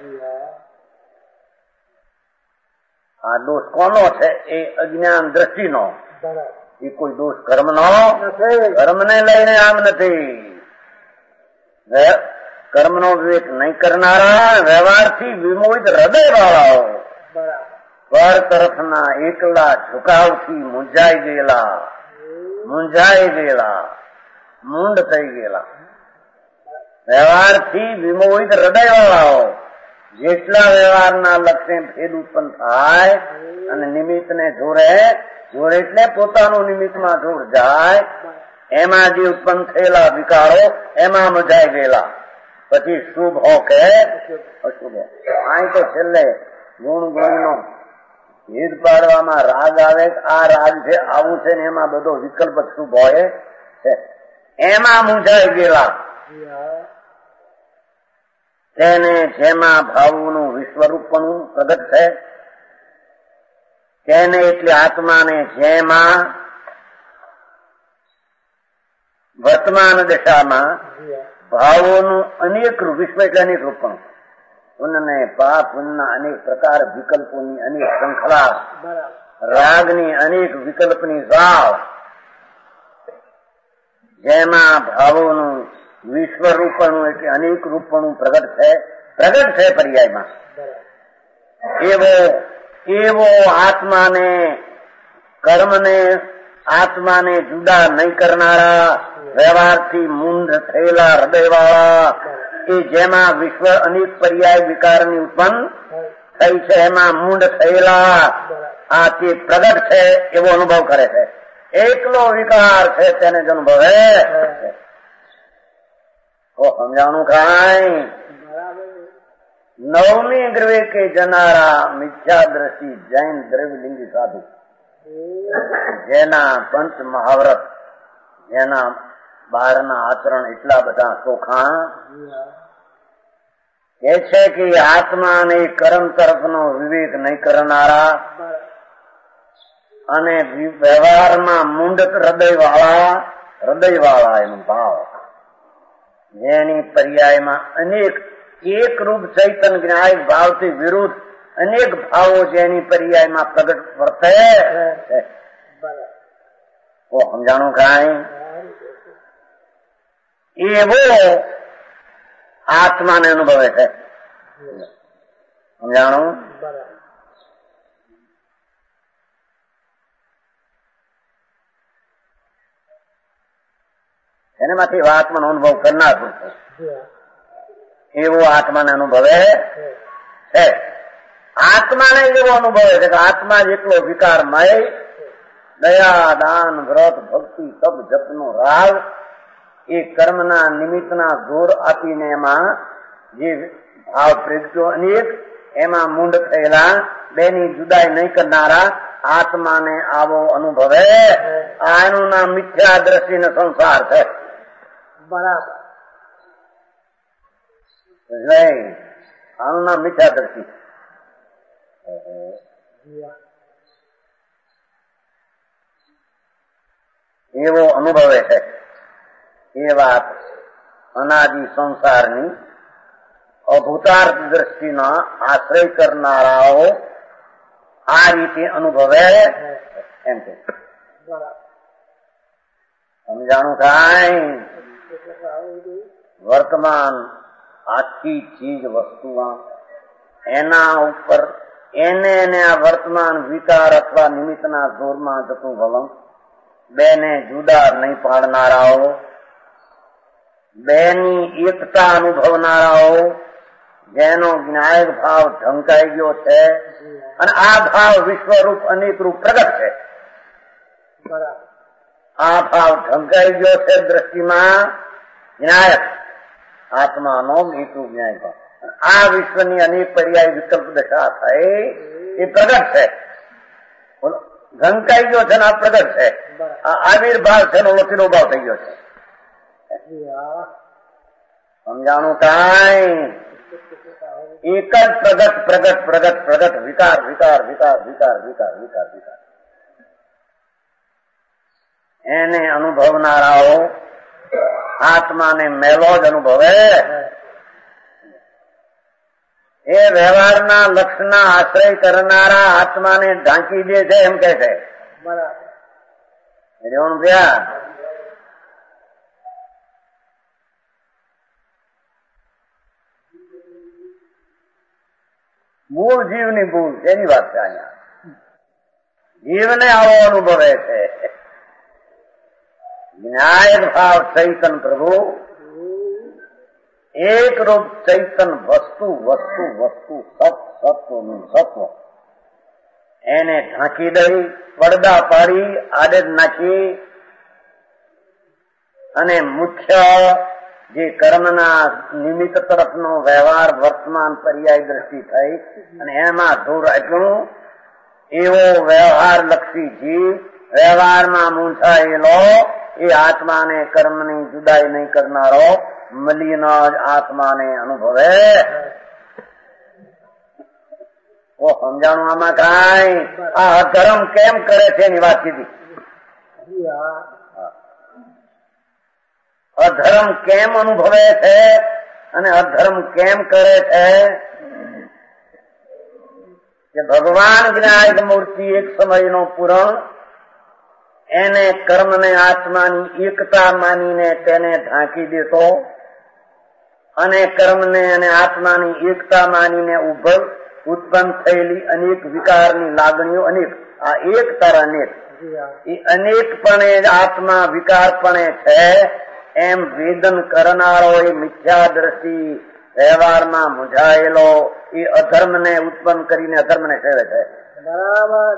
આ દોષ કોનો છે? એ અજ્ઞાન દ્રષ્ટિનો. એ કોઈ દોષ કર્મનો કર્મને લઈને આમ નથી. કર્મનો વિવેક નહીં કરનારા વ્યવહારથી વિમોહિત હૃદય વાળાઓ, પર તરફના એકલા ઝુકાવથી મૂંઝાઈ ગયેલા, મૂંઝાઈ ગયેલા મૂંડ થઈ ગયેલા, વ્યવહારથી વિમોહિત હૃદય વાળાઓ. જેટલા વ્યવહારના લક્ષ્ય ભેદ ઉત્પન્ન થાય અને નિમિત્તને જોડે જોડે એટલે પોતાનું નિમિત્તમાં જોડ જાય, એમાં જે ઉત્પન્ન થયેલા વિકારો એમાં મૂંઝાઈ ગયેલા. પછી શુભ હો કે અશુભ હો. અહીં તો છેલ્લે ગુણ ગુણનો ભેદ પાડવામાં રાગ આવે, આ રાગ છે આવું છે ને એમાં બધો વિકલ્પ શુભ હોય છે, એમાં મૂંઝાઈ ગયેલા. તેને જેમાં ભાવનું વિશ્વરૂપનું પ્રગટ છે, તેને એટલે આત્માને જેમાં વર્તમાન દશામાં ભાવોનું અનેક રૂપ, વિશ્વ એટલે અનેક રૂપનું, પુણ્યને પાપ પુણ્યના અનેક પ્રકાર, વિકલ્પોની અનેક શૃંખલા, રાગની અનેક વિકલ્પની જાળ, જેમાં ભાવોનું વિશ્વરૂપનું એટલે અનેક રૂપનું પ્રગટ છે, પ્રગટ છે પર્યાયમાં. એવો એવો આત્માને કર્મને આત્માને જુદા નહીં કરનારા વ્યવહારથી મૂંડ થયેલા હૃદયવાળા, એ જેમાં વિશ્વ અનેક પર્યાય વિકારની ઉત્પન્ન થઈ છે એમાં મૂંડ થયેલા આ તે પ્રગટ છે એવો અનુભવ કરે છે. એકલો વિકાર છે તેને જ અનુભવે. તો સમજાણું કાંઈ? નવમી ગ્રવે કે જનારા મિથ્યા દ્રષ્ટિ જૈન દ્રવ્યલિંગી સાધુ, જેના પંચ મહાવ્રત, જેના બહારના આચરણ એટલા બધા ચોખા કે છે કે આત્મા અને કર્મ તરફનો વિવેક નહીં કરનારા અને વ્યવહારમાં મુંડક હૃદય વાળા, હૃદય વાળા એનો ભાવ, જેની પર્યાયમાં અનેક એક રૂપ ચૈતન જ્ઞાયક ભાવથી વિરુદ્ધ અનેક ભાવો જેની પર્યાયમાં પ્રગટ વર્તે છે. સમજાણું કાંઈ? એવો આત્માને અનુભવે છે. સમજાણું? એનામાંથી એવા આત્માનો અનુભવ કરનાર પુરુષ એવો આત્માને અનુભવે છે. આત્માને એવો અનુભવે છે કે આત્મા જેટલો વિકારમય, દયા, દાન, વ્રત, ભક્તિ, સબ જપનો રાગ એ કર્મના નિમિત્તના જોર આપીને એમાં જે ભાવ પ્રગટ્યો અનેક, એમાં મૂંડ થયેલા બેની જુદાઈ નહીં કરનારા આત્માને આવો અનુભવે. આનું નામ મિથ્યા દ્રષ્ટિનો સંસાર છે. બરાબર. આનું નામ મિથ્યા દ્રષ્ટિ. એવો અનુભવે છે. એ વાત અનાદિ સંસારની અભૂતાર્થ દ્રષ્ટિના આશ્રય કરનારાઓ આ રીતે અનુભવે એમ કે સમજાણું થાય. વર્તમાન આખી ચીજ વસ્તુમાં એના ઉપર એને એને આ વર્તમાન વિકાર અથવા નિમિત્તના જોરમાં જતું વલણ, બેને જુદા નહીં પાડનારાઓ, બેની એકતા અનુભવનારાઓ, જેનો જ્ઞાયક ભાવ ઢંકાઈ ગયો છે અને આ ભાવ વિશ્વરૂપ અનેક રૂપ પ્રગટ છે. આ ભાવ ઢંકાઈ ગયો છે દ્રષ્ટિમાં જ્ઞાયક આત્માનો એકરૂપ જ્ઞાયક ભાવ. આ વિશ્વની અનેક પર્યાય વિકલ્પ દશા થઈ એ પ્રગટ છે. ઢંકાઈ ગયો છે ને આ પ્રગટ છે. આ આવિર્ભાવ છે ને ઓળખીનો ભાવ થઈ ગયો છે. સમજાણું કાંઈ? એક જ પ્રગટ પ્રગટ પ્રગટ પ્રગટ વિકાર વિકાર વિકાર વિકાર વિકાર વિકાર વિકાર એને અનુભવનારાઓ આત્માને મેલો જ અનુભવે. એ વ્યવહારના લક્ષના આશ્રય કરનારા આત્માને ઢાંકી દે છે એમ કે છે. બરાબર. મૂળ જીવની ભૂલ એની વાત છે. અહીંયા જીવને આવો અનુભવે છે. ન્યાય ભાવ ચૈતન પ્રભુ એક રૂપ ચૈતન વસ્તુ વસ્તુ વસ્તુ સત સત્વનું સત્વ એને ઢાંકી દઈ, પડદા પાડી, આડેદ નાખી અને મુખ્ય જે કર્મના નિમિત્ત તરફનો વ્યવહાર વર્તમાન પર્યાય દ્રષ્ટિ થઈ અને એમાં દૂર આપ્યું. એવો વ્યવહાર લક્ષી જીવ વ્યવહારમાં મૂંઝાયેલો એ આત્માને કર્મની જુદાઈ નહીં કરનારો મલિન જ આત્માને અનુભવે. ઓ સમજાણું આમાં કાંઈ? આ અધર્મ કેમ કરે છે એની વાત કીધી. અધર્મ કેમ અનુભવે છે અને અધર્મ કેમ કરે છે કે ભગવાન જ્ઞાયક મૂર્તિ એક સમયનો પૂરણ એને કર્મને આત્માની એકતા માનીને તેને ઢાંકી દેતો અને કર્મને અને આત્માની એકતા માનીને ઉભર ઉત્પન્ન થયેલી અનેક વિકારની લાગણીઓ અનેક, આ એક તર અનેક, એ અનેકપણે આત્મા વિકારપણે છે એમ વેદન કરનારો એ મિથ્યા દ્રષ્ટિ વ્યવહારમાં મૂંઝાયેલો એ અધર્મને ઉત્પન્ન કરીને અધર્મને સેવે છે. બરાબર.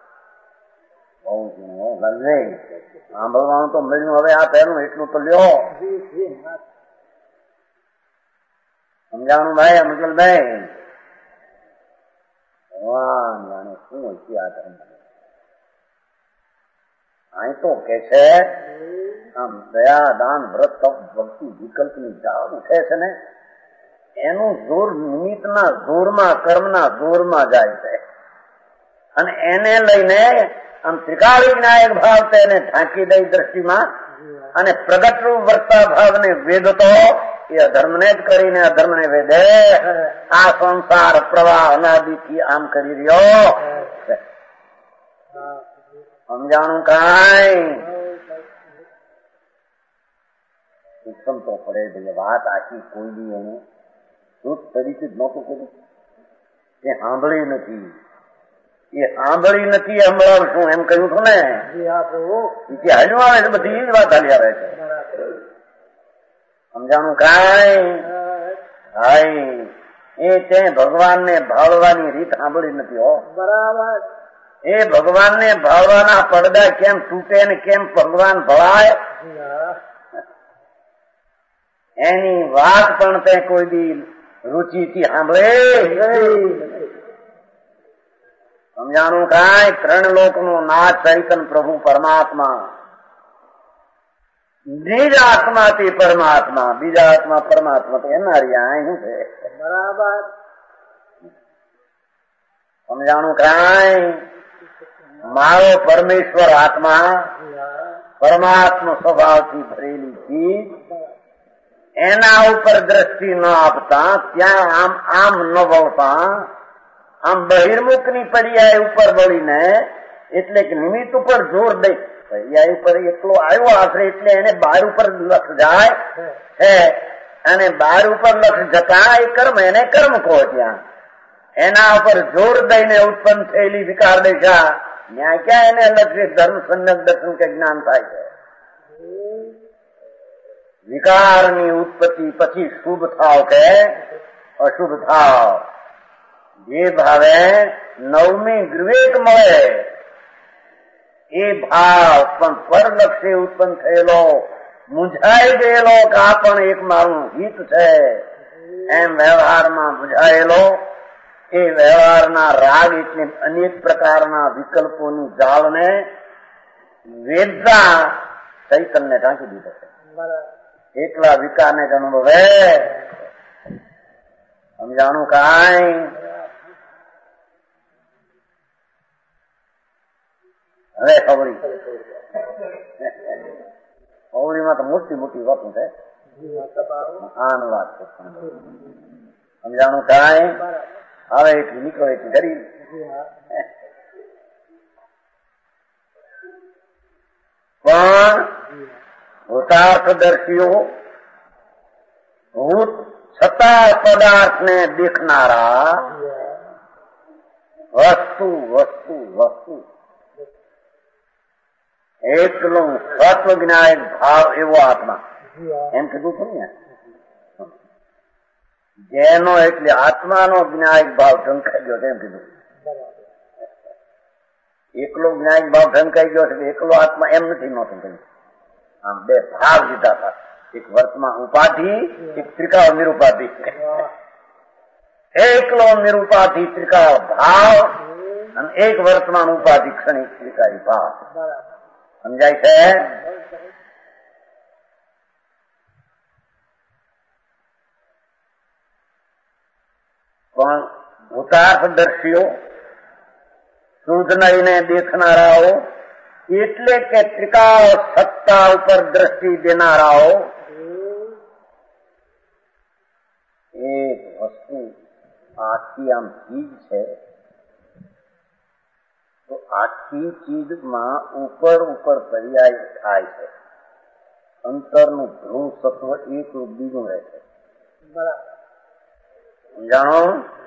સાંભળવાનું તો મળ્યું. હવે આ પહેલું એટલું તો લ્યો. સમજાણું ભાઈ? અમજલભાઈ ભગવાન જાણે શું હોય આ ધર્મ. અહીં તો કે છે આમ દયા દાન વ્રત ભક્તિ વિકલ્પની જાળ ઉઠે છે ને એનું જોર નિમિત્તના જોરમાં કર્મના જોરમાં જાય છે અને એને લઈને આમ ત્રિકાળી જ્ઞાયક ભાવ તેને ઢાંકી દઈ દ્રષ્ટિમાં અને પ્રગટરૂપ વર્તા ભાવને વેદતો એ અધર્મને જ કરીને અધર્મને વેદે. આ સંસાર પ્રવાહ અનાદિથી આમ કરી રહ્યો. સમજાણું કાંઈ? ઉત્તમ તો પડે ભાઈ. વાત આખી કોઈ બી એને શુદ્ધ તરીકે જ નહોતું કર્યું. એ સાંભળી નથી. એ સાંભળી નથી સંભળાવશું એમ કહ્યું હતું ને. હાલ્યું આવે છે બધી જ વાત હાલી આવે છે. સમજાણું કાંઈ? હાય એ તે ભગવાનને ભાળવાની રીત સાંભળી નથી હો. બરાબર. એ ભગવાનને ભાળવાના પડદા કેમ તૂટે ને કેમ ભગવાન ભળાય એની વાત પણ તે કોઈ દી રુચિથી સાંભળે. સમજાણું કાંઈ? ત્રણ લોકનો નાથ ચૈતન્ય પ્રભુ પરમાત્મા, બીજા આત્માથી પરમાત્મા, બીજા આત્મા પરમાત્મા તો એના રહ્યા શું છે? બરાબર. સમજાણું કાંઈ? મારો પરમેશ્વર આત્મા પરમાત્મા સ્વભાવથી ભરેલી ચીજ એના ઉપર દ્રષ્ટિ ન આપતા, ત્યાં આમ આમ ન વળતા, આમ બહિર્મુખની પર્યાય ઉપર વળીને, એટલે કે નિમિત્ત ઉપર જોર દઈ પર્યાય ઉપર એટલો આવ્યો આશરે એટલે એને બાર ઉપર લક્ષ જાય છે, અને બાર ઉપર લક્ષ જતા એ કર્મ એને કર્મ કહો. ત્યાં એના ઉપર જોર દઈને ઉત્પન્ન થયેલી વિકાર દશા ત્યાં ક્યાં એને લક્ષે ધર્મ સમ્યક દર્શન કે જ્ઞાન થાય છે? વિકારની ઉત્પત્તિ પછી શુભ થાવ કે અશુભ થાવ, જે ભાવે નવમી વિવેક મળે એ ભાવ પણ પરલક્ષે ઉત્પન્ન થયેલો, મૂંઝાઈ ગયેલો કે આ પણ એક મારું હિત છે એમ વ્યવહારમાં મૂંઝાયેલો, એ વ્યવહારના રાગ એટલે અનેક પ્રકારના વિકલ્પોની જાળને વેદા ચૈતન્ય ઢાંકી દીધો છે. એકલા વિકારને જ અનુભવે. સમજાણું કાંઈ? હવે ખબરી ખબરીમાં તો મોટી મોટી વાતો છે. આનું વાત છે. સમજાણું કાંઈ? હવે એટલી નીકળો એટલી કરી. પણ ભૂતાર્થદર્શીઓ ભૂત છતાં પદાર્થને દેખનારા વસ્તુ વસ્તુ વસ્તુ એકલો સત્વ જ્ઞાયક ભાવ એવો આત્મા એમ કીધું છે ને, જેનો એટલે આત્માનો જ્ઞાયક ભાવ ઢંકાઈ ગયો છે એમ કીધું. એકલો જ્ઞાયક ભાવ ઢંકાઈ ગયો છે, એકલો આત્મા એમ નથી નો ઢંકાઈ. આમ બે ભાવ લીધા હતા, એક વર્તમાન ઉપાધિ, એક ત્રિકાળ નિરુપાધિ. એકલો નિરુપાધિ ત્રિકાળ ભાવ અને એક વર્તમાન ઉપાધિ ક્ષણિક ત્રિકાળી ભાવ. સમજાય છે? પણ ભૂતાર્થદર્શીઓ શુદ્ધ નહીને દેખનારાઓ એટલે કે ત્રિકાળ સત્તા ઉપર દ્રષ્ટિ દેનારાઓ એ વસ્તુ આખી આમ ચીજ છે, તો આખી ચીજમાં ઉપર ઉપર પર્યાય થાય છે. અંતરનું ધ્રુવ સત્વ એક રૂપ બીજું રહે છે. સમજાણો?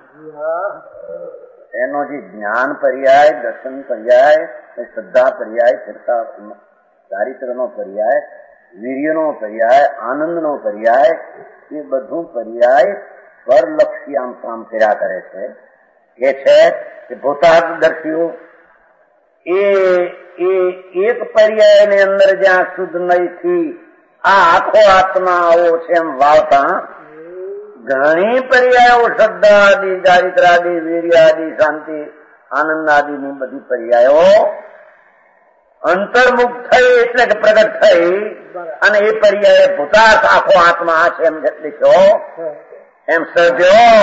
એનો જે જ્ઞાન પર્યાય, દર્શન પર્યાય, શ્રદ્ધા પર્યાય, ચિંતા ચારિત્રનો પર્યાય, વીર્યનો પર્યાય, આનંદનો પર્યાય, એ બધું પર્યાય પરલક્ષી આમ કામ કર્યા કરે છે. એ છે કે ભૂતાર્થદર્શીઓ એ એક પર્યાયની અંદર જ્યાં શુદ્ધ નહીથી આ આખો આત્મા આવો છે એમ વાવતા ઘણી પર્યાયો શ્રદ્ધા આદિ, ચારિત્ર આદિ, વીર્ય આદિ, શાંતિ, આનંદ આદિની બધી પર્યાયો અંતર્મુખ થઈ એટલે કે પ્રગટ થઈ અને એ પર્યાય ભૂતાર્થ આખો આત્મા છે એમ લીધો, એમ સર્જ્યો,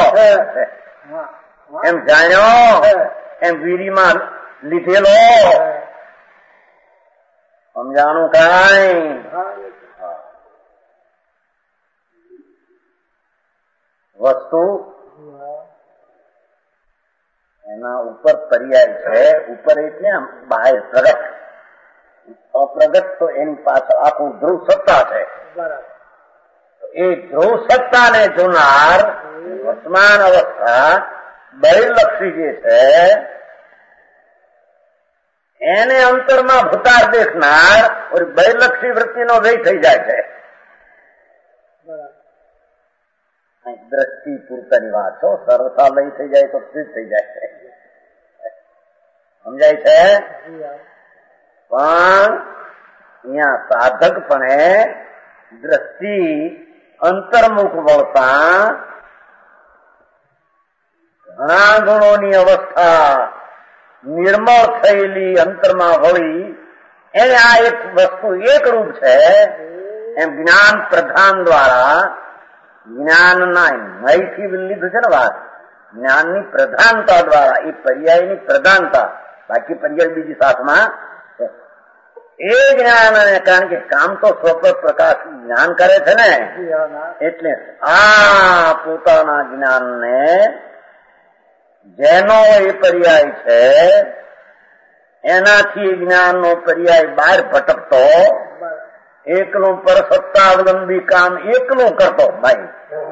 એમ જાણ્યો, એમ વીરીમાં લીધેલો. સમજાણું કાંઈ? વસ્તુ એના ઉપર પર્યાય છે. ઉપર એટલે આમ બહાર પ્રગટ, અપ્રગટ તો એની પાછળ આખું ધ્રુવ સત્તા છે. એ ધ્રુવ સત્તાને જોનાર વર્તમાન અવસ્થા બહિર્લક્ષી જે છે એને અંતરમાં ભૂતાર દેખનાર બહિર્લક્ષી વૃત્તિનો વ્યય થઈ જાય છે. દ્રષ્ટિ પૂરતાની વાત છો. સરળતા લઈ થઈ જાય તો સ્થિર થઈ જાય છે. સમજાય છે? પણ અહીંયા સાધકપણે દ્રષ્ટિ અંતર્મુખ વળતા ઘણા ગુણોની અવસ્થા નિર્મળ થયેલી અંતરમાં વળી એને આ એક વસ્તુ એક રૂપ છે. એમ જ્ઞાન પ્રધાન દ્વારા જ્ઞાનના નયથી લીધું છે ને વાત. જ્ઞાનની પ્રધાનતા દ્વારા એ પર્યાયની પ્રધાનતા, બાકી પર્યાય બીજી સાથમાં છે. એ જ્ઞાન કારણ કે કામ તો સ્વપ્ન પ્રકાશ જ્ઞાન કરે છે ને, એટલે આ પોતાના જ્ઞાનને જેનો એ પર્યાય છે એનાથી જ્ઞાનનો પર્યાય બહાર ભટકતો એકલું પર સત્તાવલંબી કામ એકલું કરતો ભાઈ.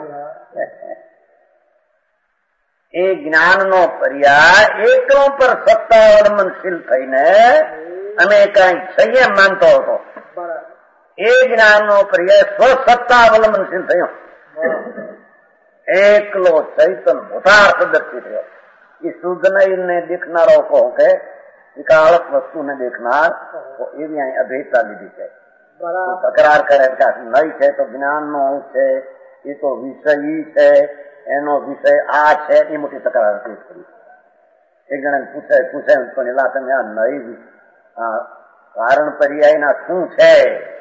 એ જ્ઞાનનો પર્યાય એકલું પર સત્તાવલંબનશીલ થઈને અમે કઈ સંયમ માનતો હતો. એ જ્ઞાનનો પર્યાય સ્વસત્તાવલંબનશીલ થયો. એકલો ચૈતન ભૂતાર્થદર્શી થયો. એ શુદ્ધ નયને દેખનારો કહો કે વિકાળક વસ્તુને દેખનાર તો એવી અહીં અભેદતા લીધી છે. તકરાર કરે નય છે તો જ્ઞાનનો અંશ છે, એ તો વિષય છે, એનો વિષય આ છે, એ મોટી તકરાર પેશ કરી. એક જણા પૂછે પૂછે પણ એલા તમે આ નય કારણ પર્યાયના શું છે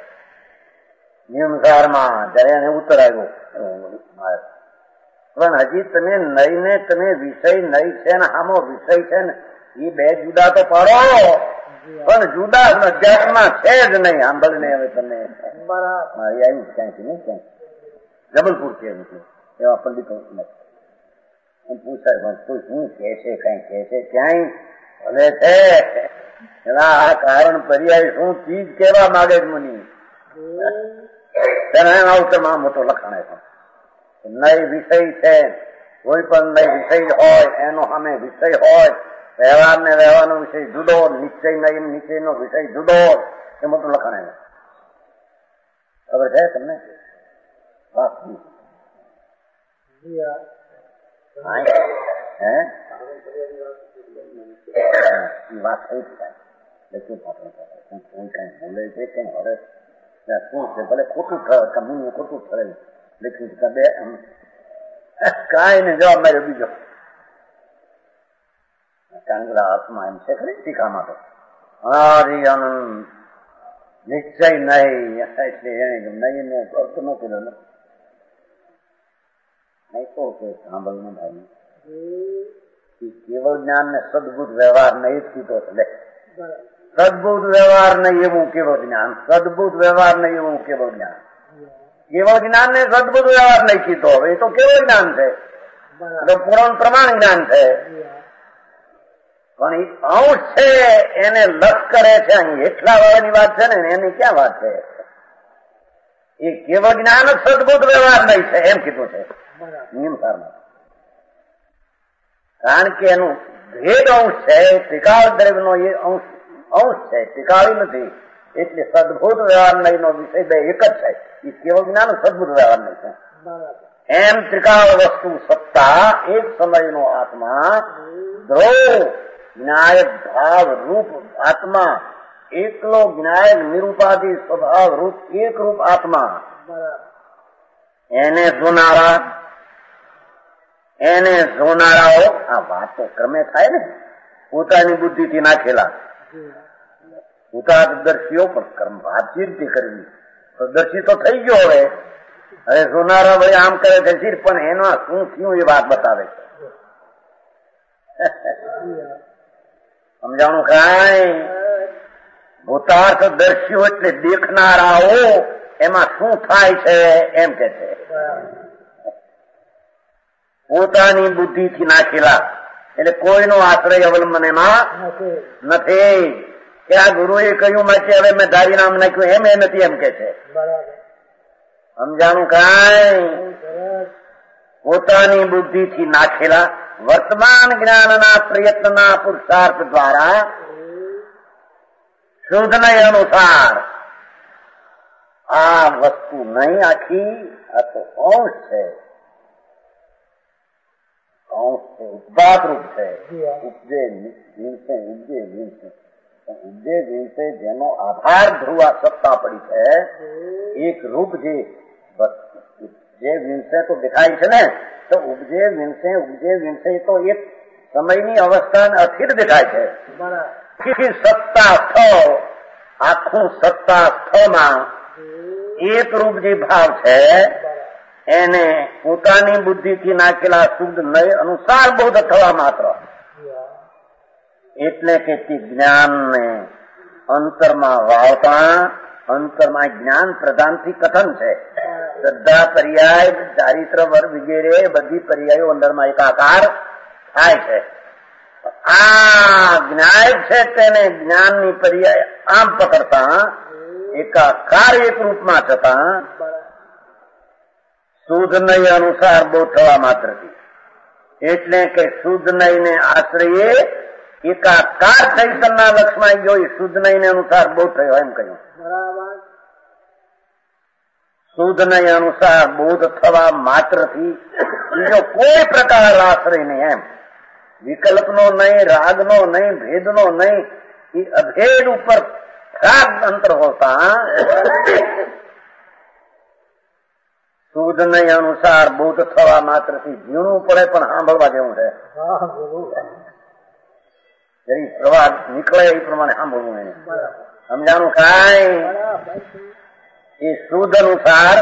નિયમસારમાં જયારે એને ઉત્તર આવ્યો. પણ હજી તમે નયને તમે વિષય નય છે ને આમો વિષય છે ને એ બે જુદા તો પાડો. પણ જુદા અધ્યાત્મમાં છે જ નહીં. સાંભળ ને હવે તમે મારી આવ્યું ક્યાંથી નહીં ક્યાંક જબલપુર છે એવા પંડિતો પૂછાય કોઈ શું કે છે કઈ કે છે ક્યાંય ભલે છે એના આ કારણ પર્યાય શું ચીજ કેવા માગે જ મુનિ તેના ઉત્તરમાં મોટો લખાણ છે. નય વિષય છે, કોઈ પણ નય વિષય હોય એનો સામે વિષય હોય. વ્યવહાર ને વ્યવહારનો વિષય જુદો, નિશ્ચય નય નિશ્ચયનો વિષય જુદો, એ મોટું લખાણ છે. ખબર છે તમને? વાત વાત થઈ કઈ બોલે છે કઈ હવે શું છે ભલે ખોટું ઠરે કંપની ખોટું ઠરે લેખિત બે કાંઈ ને જવાબ માર્યો બીજો. કારણ કે હાથમાં એમ છે ખરી ટીકામાં તો હરી આનંદ નિશ્ચય નહીં એટલે એને નહીં નો અર્થ ન કર્યો ને નહીં તો કે સાંભળને ભાઈ કેવળ જ્ઞાન ને સદબુદ્ધ વ્યવહાર નહીં જ કીધો એટલે સદબુદ્ધ વ્યવહાર નહીં એવું કેવળ જ્ઞાન, સદબુદ્ધ વ્યવહાર નહીં એવું કેવળ જ્ઞાન. કેવળ જ્ઞાન ને સદબુદ્ધ વ્યવહાર નહીં કીધો. હવે એ તો કેવળ જ્ઞાન છે, પૂર્ણ પ્રમાણ જ્ઞાન છે. પણ એ અંશ છે એને લક્ષ કરે છે. અહીં એટલા વાળાની વાત છે ને એની ક્યાં વાત છે? એ કેવળ જ્ઞાન સદબુદ્ધ વ્યવહાર નહીં છે એમ કીધું છે નિયમસારમાં. કારણ કે એનું ભેદ અંશ છે, ત્રિકાળ દ્રવ્યનો એ અંશ અંશ છે, ત્રિકાળી નથી. એટલે સદભૂત વ્યવહાર નહીં નો વિષય બે એક જ છે. એ કેવળ જ્ઞાન સદભૂત વ્યવહાર નહીં છે. એમ ત્રિકાળ વસ્તુ સત્તા એક સમયનો આત્મા ધ્રુવ જ્ઞાયક ભાવ રૂપ આત્મા એકલો જ્ઞાયક નિરૂપાધિ સ્વભાવ રૂપ એક રૂપ આત્મા એને જોનારા એને જોનારાઓ આ વાત તો ક્રમે થાય ને પોતાની બુદ્ધિથી નાખેલા ઉતાદર્શીઓ પણ કર્મ વાતચીત કરવી તો દર્શી તો થઈ ગયો. હવે હવે જોનારા ભાઈ આમ કરે છે ચીર પણ એનો શું થયું એ વાત બતાવે છે. સમજાણું કાંઈ? ભૂતાર્થ દર્શીઓ એટલે દેખનારાઓ એમાં શું થાય છે એમ કે છે. પોતાની બુદ્ધિથી નાખેલા એટલે કોઈનો આશ્રય અવલંબન એમાં નથી. કે આ ગુરુએ કહ્યું માટે હવે મેં ધારી નામ નાખ્યું એમ એ નથી એમ કે છે. સમજાણું કાંઈ? પોતાની બુદ્ધિથી નાખેલા વર્તમાન જ્ઞાનના પ્રયત્નના પુરુષાર્થ દ્વારા શુદ્ધનય અનુસાર આ વસ્તુ નહીં આખી આ તો અંશ છે. અંશ છે, ઉદ્ભાત રૂપ છે. ઉપજે વિનશે ઉપજે વિનશે ઉપજે વિનશે જેનો આધાર ધ્રુવા સત્તા પડી છે. એક રૂપ જે જે વિનશે તો દેખાય છે ને, તો ઉપજે વિનશે ઉપજે વિનશે તો એક સમયની અવસ્થા અસ્થિર દેખાય છે. સત્તા સ્થળ આખું સત્તા સ્થળમાં એક રૂપ જે ભાવ છે એને પોતાની બુદ્ધિથી નાખેલા શુદ્ધ નય અનુસાર બોધ થવા માત્ર, એટલે કે તે જ્ઞાનને અંતરમાં વાવતા, અંતરમાં જ્ઞાન પ્રધાનથી કથન છે. શ્રદ્ધા પર્યાય ચારિત્ર વર્ગ વગેરે બધી પર્યાયો અંદરમાં એકાકાર થાય છે. આ જ્ઞાન છે તેને જ્ઞાનની પર્યાય આમ પકડતા એકાકાર એક રૂપમાં થતા શુદ્ધ નય અનુસાર બોધ થવા માત્રથી, એટલે કે શુદ્ધ નયને આશ્રયે એકાકાર ચૈતનના લક્ષમાં જોઈ શુદ્ધ નયને અનુસાર બોધ થયો એમ કહ્યું. શુદ્ધ નય અનુસાર બોધ થવા માત્રથી બીજો કોઈ પ્રકાર આશ્રય નહીં. એમ વિકલ્પનો નહીં, રાગનો નહીં, ભેદનો નહીં, એ અભેદ ઉપર રાગ અંતર હોતા શુદ્ધ નય અનુસાર બોધ થવા માત્રથી ઝીણું પડે પણ સાંભળવા જેવું છે. જરી પ્રવાહ નીકળે એ પ્રમાણે સાંભળવું એને સમજાણું. કાંઈ એ શુદ્ધ અનુસાર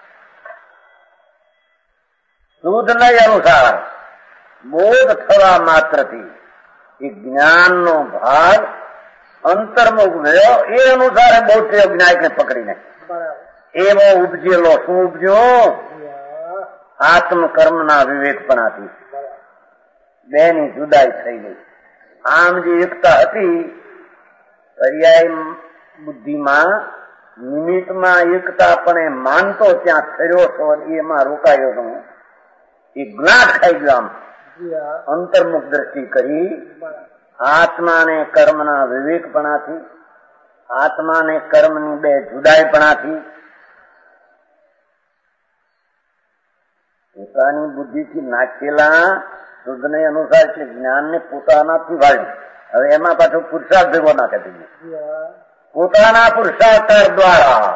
શુદ્ધ નય અનુસાર બોધ થવા માત્રથી એ જ્ઞાનનો ભાગ અંતર્મુખ ગયો. એ અનુસાર બોધ થયો જ્ઞાનને પકડીને. એવો ઉપજેલો શું ઉપજ્યો? આત્મકર્મના વિવેકપણાથી બેની જુદાઈ થઈ ગઈ. આમ જે એકતા હતી પર્યાય બુદ્ધિમાં નિમિત્તમાં એકતા પણ એ માનતો ત્યાં થયો છો, એમાં રોકાયો હતો. એ જ્ઞાત ખાઈ ગયો. આમ અંતર્મુખ દ્રષ્ટિ કરી આત્માને કર્મના વિવેકપણાથી, આત્માને કર્મની બે જુદાઈપણાથી પોતાની બુદ્ધિથી નાખેલા શુદ્ધને અનુસાર એટલે જ્ઞાનને પોતાનાથી વાળ્યું. હવે એમાં પાછો પુરુષાર્થ ભેગો નાખે છે. પોતાના પુરુષાર્થ દ્વારા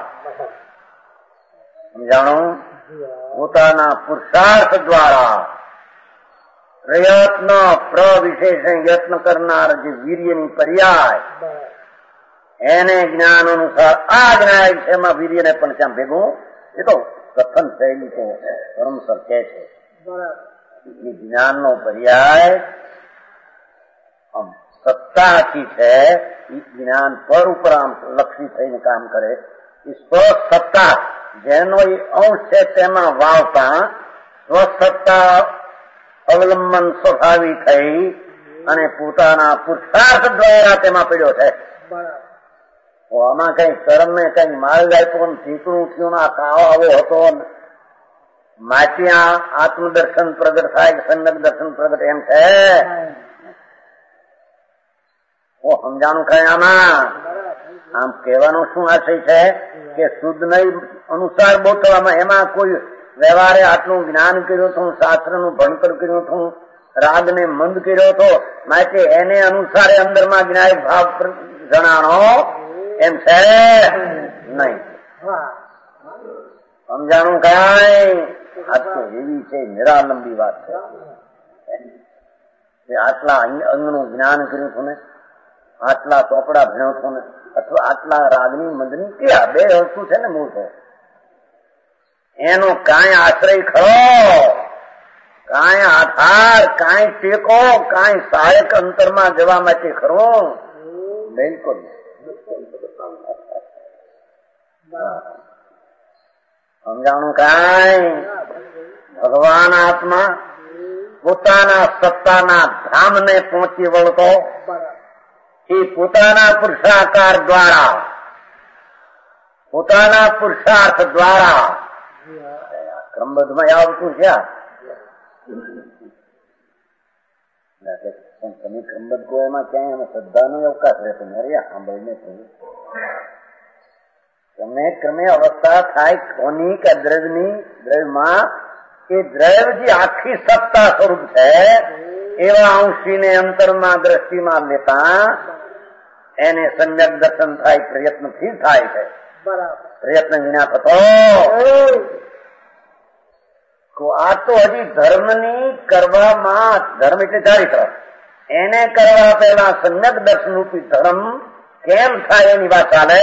સમજાણો, પોતાના પુરુષાર્થ દ્વારા પ્રયત્ન પ્રવિશેષ યત્ન કરનાર જે વીર્યની પર્યાય એને જ્ઞાન અનુસાર આ જ્ઞાન છે. એમાં વીર્યને પણ ત્યાં ભેગું એ તો કથન શૈલી તો પરમસર કહે છે. એ જ્ઞાનનો પર્યાય સત્તાથી છે. એ જ્ઞાન પર ઉપર આમ લક્ષી થઈને કામ કરે. એ સ્વસત્તા જેનો એ અંશ છે તેમાં વાવતા સ્વસત્તા અવલંબન સ્વભાવી થઈ અને પોતાના પુરુષાર્થ દ્વારા તેમાં પડ્યો છે. આમાં કઈ કર્મ ને કઈ માલ આપ્યો ને ઠીકણું થયું આ કાવો આવો હતો માચ્યા આત્મદર્શન પ્રગટ થાય, સંગત દર્શન પ્રગટ એમ છે. ઓ સમજાણું કઈ આમાં આમ કહેવાનો શું આશય છે કે શુદ્ધ નહીં અનુસાર બોલવામાં એમાં કોઈ વ્યવહારે આટલું જ્ઞાન કર્યું હતું, શાસ્ત્રનું ભણતર કર્યું હતું, રાગને મંદ કર્યો હતો, માટે એને અનુસારે અંદરમાં જ્ઞાન ભાવ જણાણો એમ છે નહીં. સમજાણું કાંઈ આ તો એવી છે નિરાલંબી વાત છે. આટલા અંગનું જ્ઞાન કર્યું હતું ને, આટલા ચોપડા ભણ્યો છો ને, અથવા આટલા રાગની મંદની ક્યાં બે વસ્તુ છે ને મૂળ છે. એનો કાંઈ આશ્રય ખરો, કાંઈ આધાર, કાંઈ ટેકો, કાંઈ સહાયક અંતરમાં જવા માટે ખરો? બિલકુલ. સમજાણું કાંઈ? ભગવાન આત્મા પોતાના સત્તાના ધામને પહોંચી વળતો એ પોતાના પુરુષાકાર દ્વારા, પોતાના પુરુષાર્થ દ્વારા ક્રમબદ્ધમાં આવતું છે. તમે ક્રમબદ્ધ કહો એમાં ક્યાંય અમે શ્રદ્ધાનો અવકાશ રહેતો નથી. સાંભળીને થયું ક્રમે ક્રમે અવસ્થા થાય કોની કે દ્રવ્યની, દ્રવ્યમાં એ દ્રવ્યજી આખી સત્તા સ્વરૂપ છે એવા અંશીને અંતરમાં દ્રષ્ટિમાં લેતા એને સમ્યક દર્શન થાય, પ્રયત્નથી થાય છે. પ્રયત્ન વિના થતો આ તો હજી ધર્મની કરવામાં, ધર્મ એટલે ચારિત્ર, એને કરવા પહેલા સમ્યક દર્શન રૂપી ધર્મ કેમ થાય એની વાત ચાલે.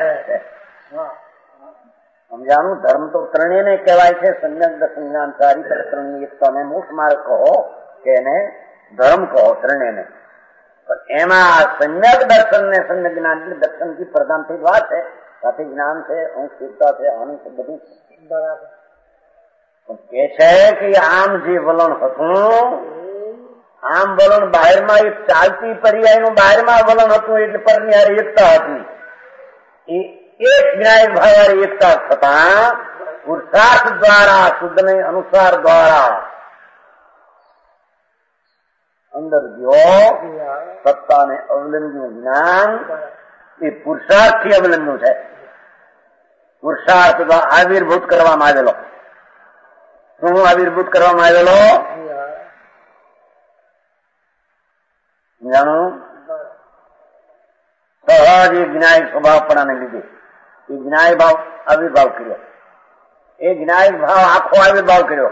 સમજાણું? ધર્મ તો ત્રણેયને કહેવાય છે, સમ્યક દર્શન, જ્ઞાન, ચારિત્ર, ત્રણની એકતાને મુખ માર્ગ કહો કે એને ધર્મ કહો, ત્રણેયને. પણ એમાં સમ્યક દર્શન ને સમ્યક જ્ઞાન દર્શન થી પ્રધાન થઈ વાત છે, સાથે જ્ઞાન છે, અંશતા છે, આની છે, બધું બરાબર. કે છે કે આમ જે વલણ હતું, આમ વલણ બહારમાં એક ચાલતી પર્યાયનું બહારમાં વલણ હતું એટલે પરની હારે એકતા હતી. એ એક ન્યાય ભાવ એકતા થતા પુરુષાર્થ દ્વારા, શુદ્ધને અનુસાર દ્વારા અંદર ગયો સત્તાને અવલંબ્યું જ્ઞાન. એ પુરુષાર્થથી અવલંબ્યું છે. પુરુષાર્થ દ્વારા આવિર્ભૂત કરવામાં આવેલો. શું આવિર્ભૂત કરવામાં આવેલો? જાણું? સહજ એ જ્ઞાયક સ્વભાવપણાને લીધે એ જ્ઞાય ભાવ આવિર્ભાવ કર્યો. એ જ્ઞાયક ભાવ આખો આવિર્ભાવ કર્યો.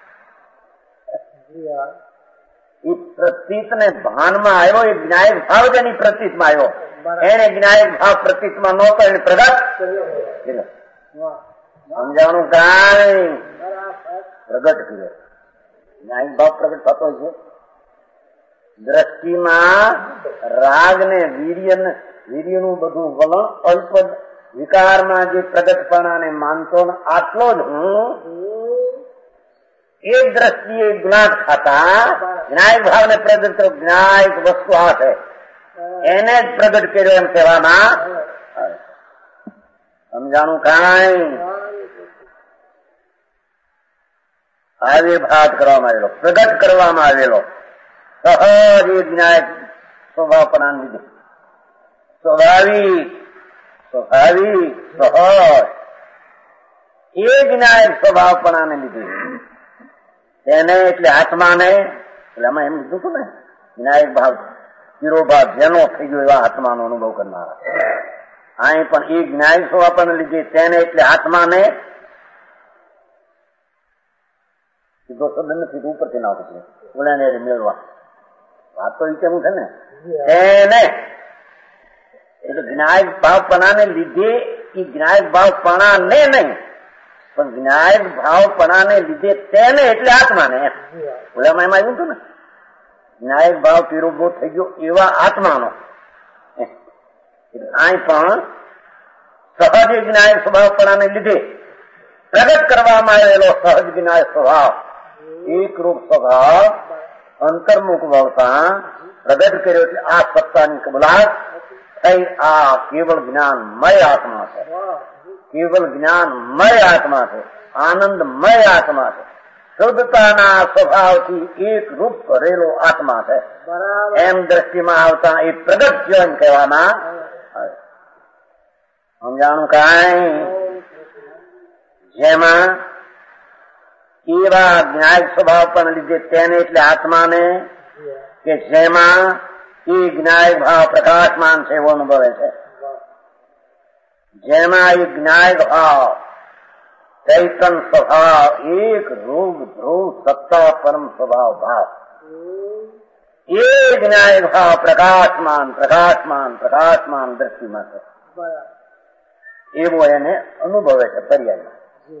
એ પ્રતીતને ભાનમાં આવ્યો. એ જ્ઞાયક ભાવ જ એની પ્રતીતમાં આવ્યો. એને જ્ઞાયક ભાવ પ્રતીતમાં નહોતો, એને પ્રગટ કર્યો. સમજાવવાનું કાંઈ પ્રગટ કર્યો. ન્યાયિક ભાવ પ્રગટ થતો છે દ્રષ્ટિમાં. રાગ ને વીર્ય વીર્યનું બધું વલણ અલ્પ વિકારમાં જે પ્રગટપણાને માનતો ને આટલો જ હું એક દ્રષ્ટિએ ગુણાત ખાતા જ્ઞાયક ભાવને પ્રગટ કર્યો. જ્ઞાયક વસ્તુ આ છે એને જ પ્રગટ કર્યો એમ કહેવામાં. સમજાણું કાંઈ? આવિર્ભાવ કરવામાં આવેલો, પ્રગટ કરવામાં આવેલો. સહજ એ જ્ઞાયક સ્વભાવપણાને લીધે સ્વાભાવિક સ્વાભાવિક સહજ એ જ્ઞાયક સ્વભાવપણાને લીધે તેને એટલે આત્માને, એટલે આમાં એમ લીધું હતું ને જ્ઞાયક ભાવ ચિરોભાવ જેનો થઈ ગયો એવા આત્માનો અનુભવ કરનારા. અહીં પણ એ જ્ઞાયક સ્વભાવપણાને લીધે તેને એટલે આત્માને સીધો શબ્દ નથી, ઉપરથી ના આવતું ઓલાને મેળવા. વાત તો એ કેવું છે ને એને એટલે જ્ઞાયક ભાવપણાને લીધે એ જ્ઞાયક ભાવપણાને નહીં પણ જ્ઞાયક ભાવપણાને લીધે તેને એટલે આત્માને. એમ ઓલામાં એમાં આવ્યું હતું ને જ્ઞાયક ભાવ પીરોભો થઈ ગયો એવા આત્માનો. અહીં પણ સહજ જ્ઞાયક સ્વભાવપણાને લીધે પ્રગટ કરવામાં આવેલો સહજ જ્ઞાયક સ્વભાવ એક રૂપ સ્વભાવ અંતર્મુખ ભાવતા પ્રગટ કર્યો. એટલે આ સત્તાની કબૂલાત થઈ. આ કેવળ જ્ઞાનમય આત્મા છે. કેવળ જ્ઞાનમય આત્મા છે. આનંદમય આત્મા છે. શુદ્ધતાના સ્વભાવથી એક રૂપ ભરેલો આત્મા છે. એમ દ્રષ્ટિમાં આવતા એ પ્રગટ જીવન કહેવામાં આવે. સમજાણું કાંઈ? જેમાં એવા જ્ઞાયક સ્વભાવ પણ લીધે તેને એટલે આત્માને કે જેમાં એ જ્ઞાયક ભાવ પ્રકાશમાન છે એવો અનુભવે છે. જેમાં એ જ્ઞાયક ભાવ ચૈતન સ્વભાવ એક રૂપ ધ્રુવ સત્તા પરમ સ્વભાવ ભાવ એ જ્ઞાયક ભાવ પ્રકાશમાન પ્રકાશમાન પ્રકાશમાન દ્રષ્ટિમાં છે એવો એને અનુભવે છે પર્યાયમાં.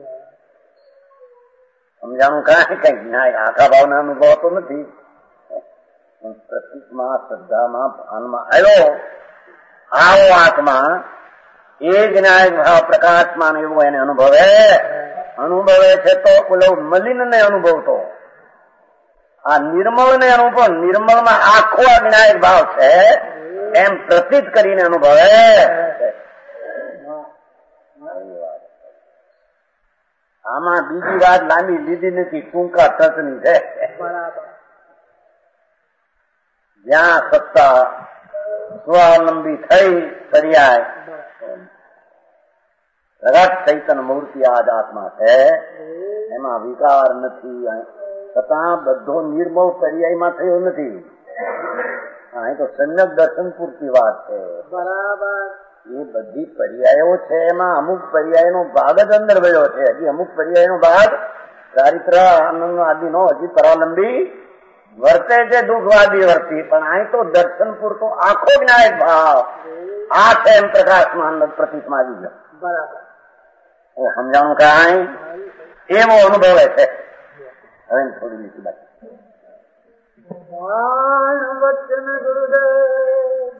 સમજાણું કાંઈ કઈ જ્ઞાયક આખા ભાવના અનુભવ તો નથી. પ્રતીકમાં શ્રદ્ધામાં ભાનમાં આવ્યો આવો આત્મા એ જ્ઞાયક ભાવ પ્રકાશમાન એવો એને અનુભવે અનુભવે છે. તો ઓલો મલિન ને અનુભવતો આ નિર્મળ ને અનુભવ, નિર્મળમાં આખો આ જ્ઞાયક ભાવ છે એમ પ્રતીત કરીને અનુભવે. આમાં બીજી વાત લાંબી લીધી નથી, ટૂંકા ટચની છે. જ્યાં સત્તા સ્વાવલંબી થઈ પર્યાય પ્રગટ ચૈતન્ય મૂર્તિ આ જ આત્મા છે, એમાં વિકાર નથી. છતાં બધો નિર્મળ પર્યાયમાં થયો નથી. અહીં તો સમ્યક દર્શન પૂરતી વાત છે. બરાબર. એ બધી પર્યાયો છે, એમાં અમુક પર્યાયનો ભાગ જ અંદર વયો છે. હજી અમુક પર્યાયનો ભાગ ચારિત્ર આનંદ આદિનો હજી પરાવલંબી વર્તે છે, દુઃખવાદી વર્તી. પણ અહીં તો દર્શન પૂરતો આખો જ્ઞાયક ભાવ આ છે એમ પ્રકાશમાં પ્રતીતમાં આવી ગયો. બરાબર. સમજાણું કાંઈ એવો અનુભવે છે. હવે થોડી નીચી બાકી વચન ગુરુદેવ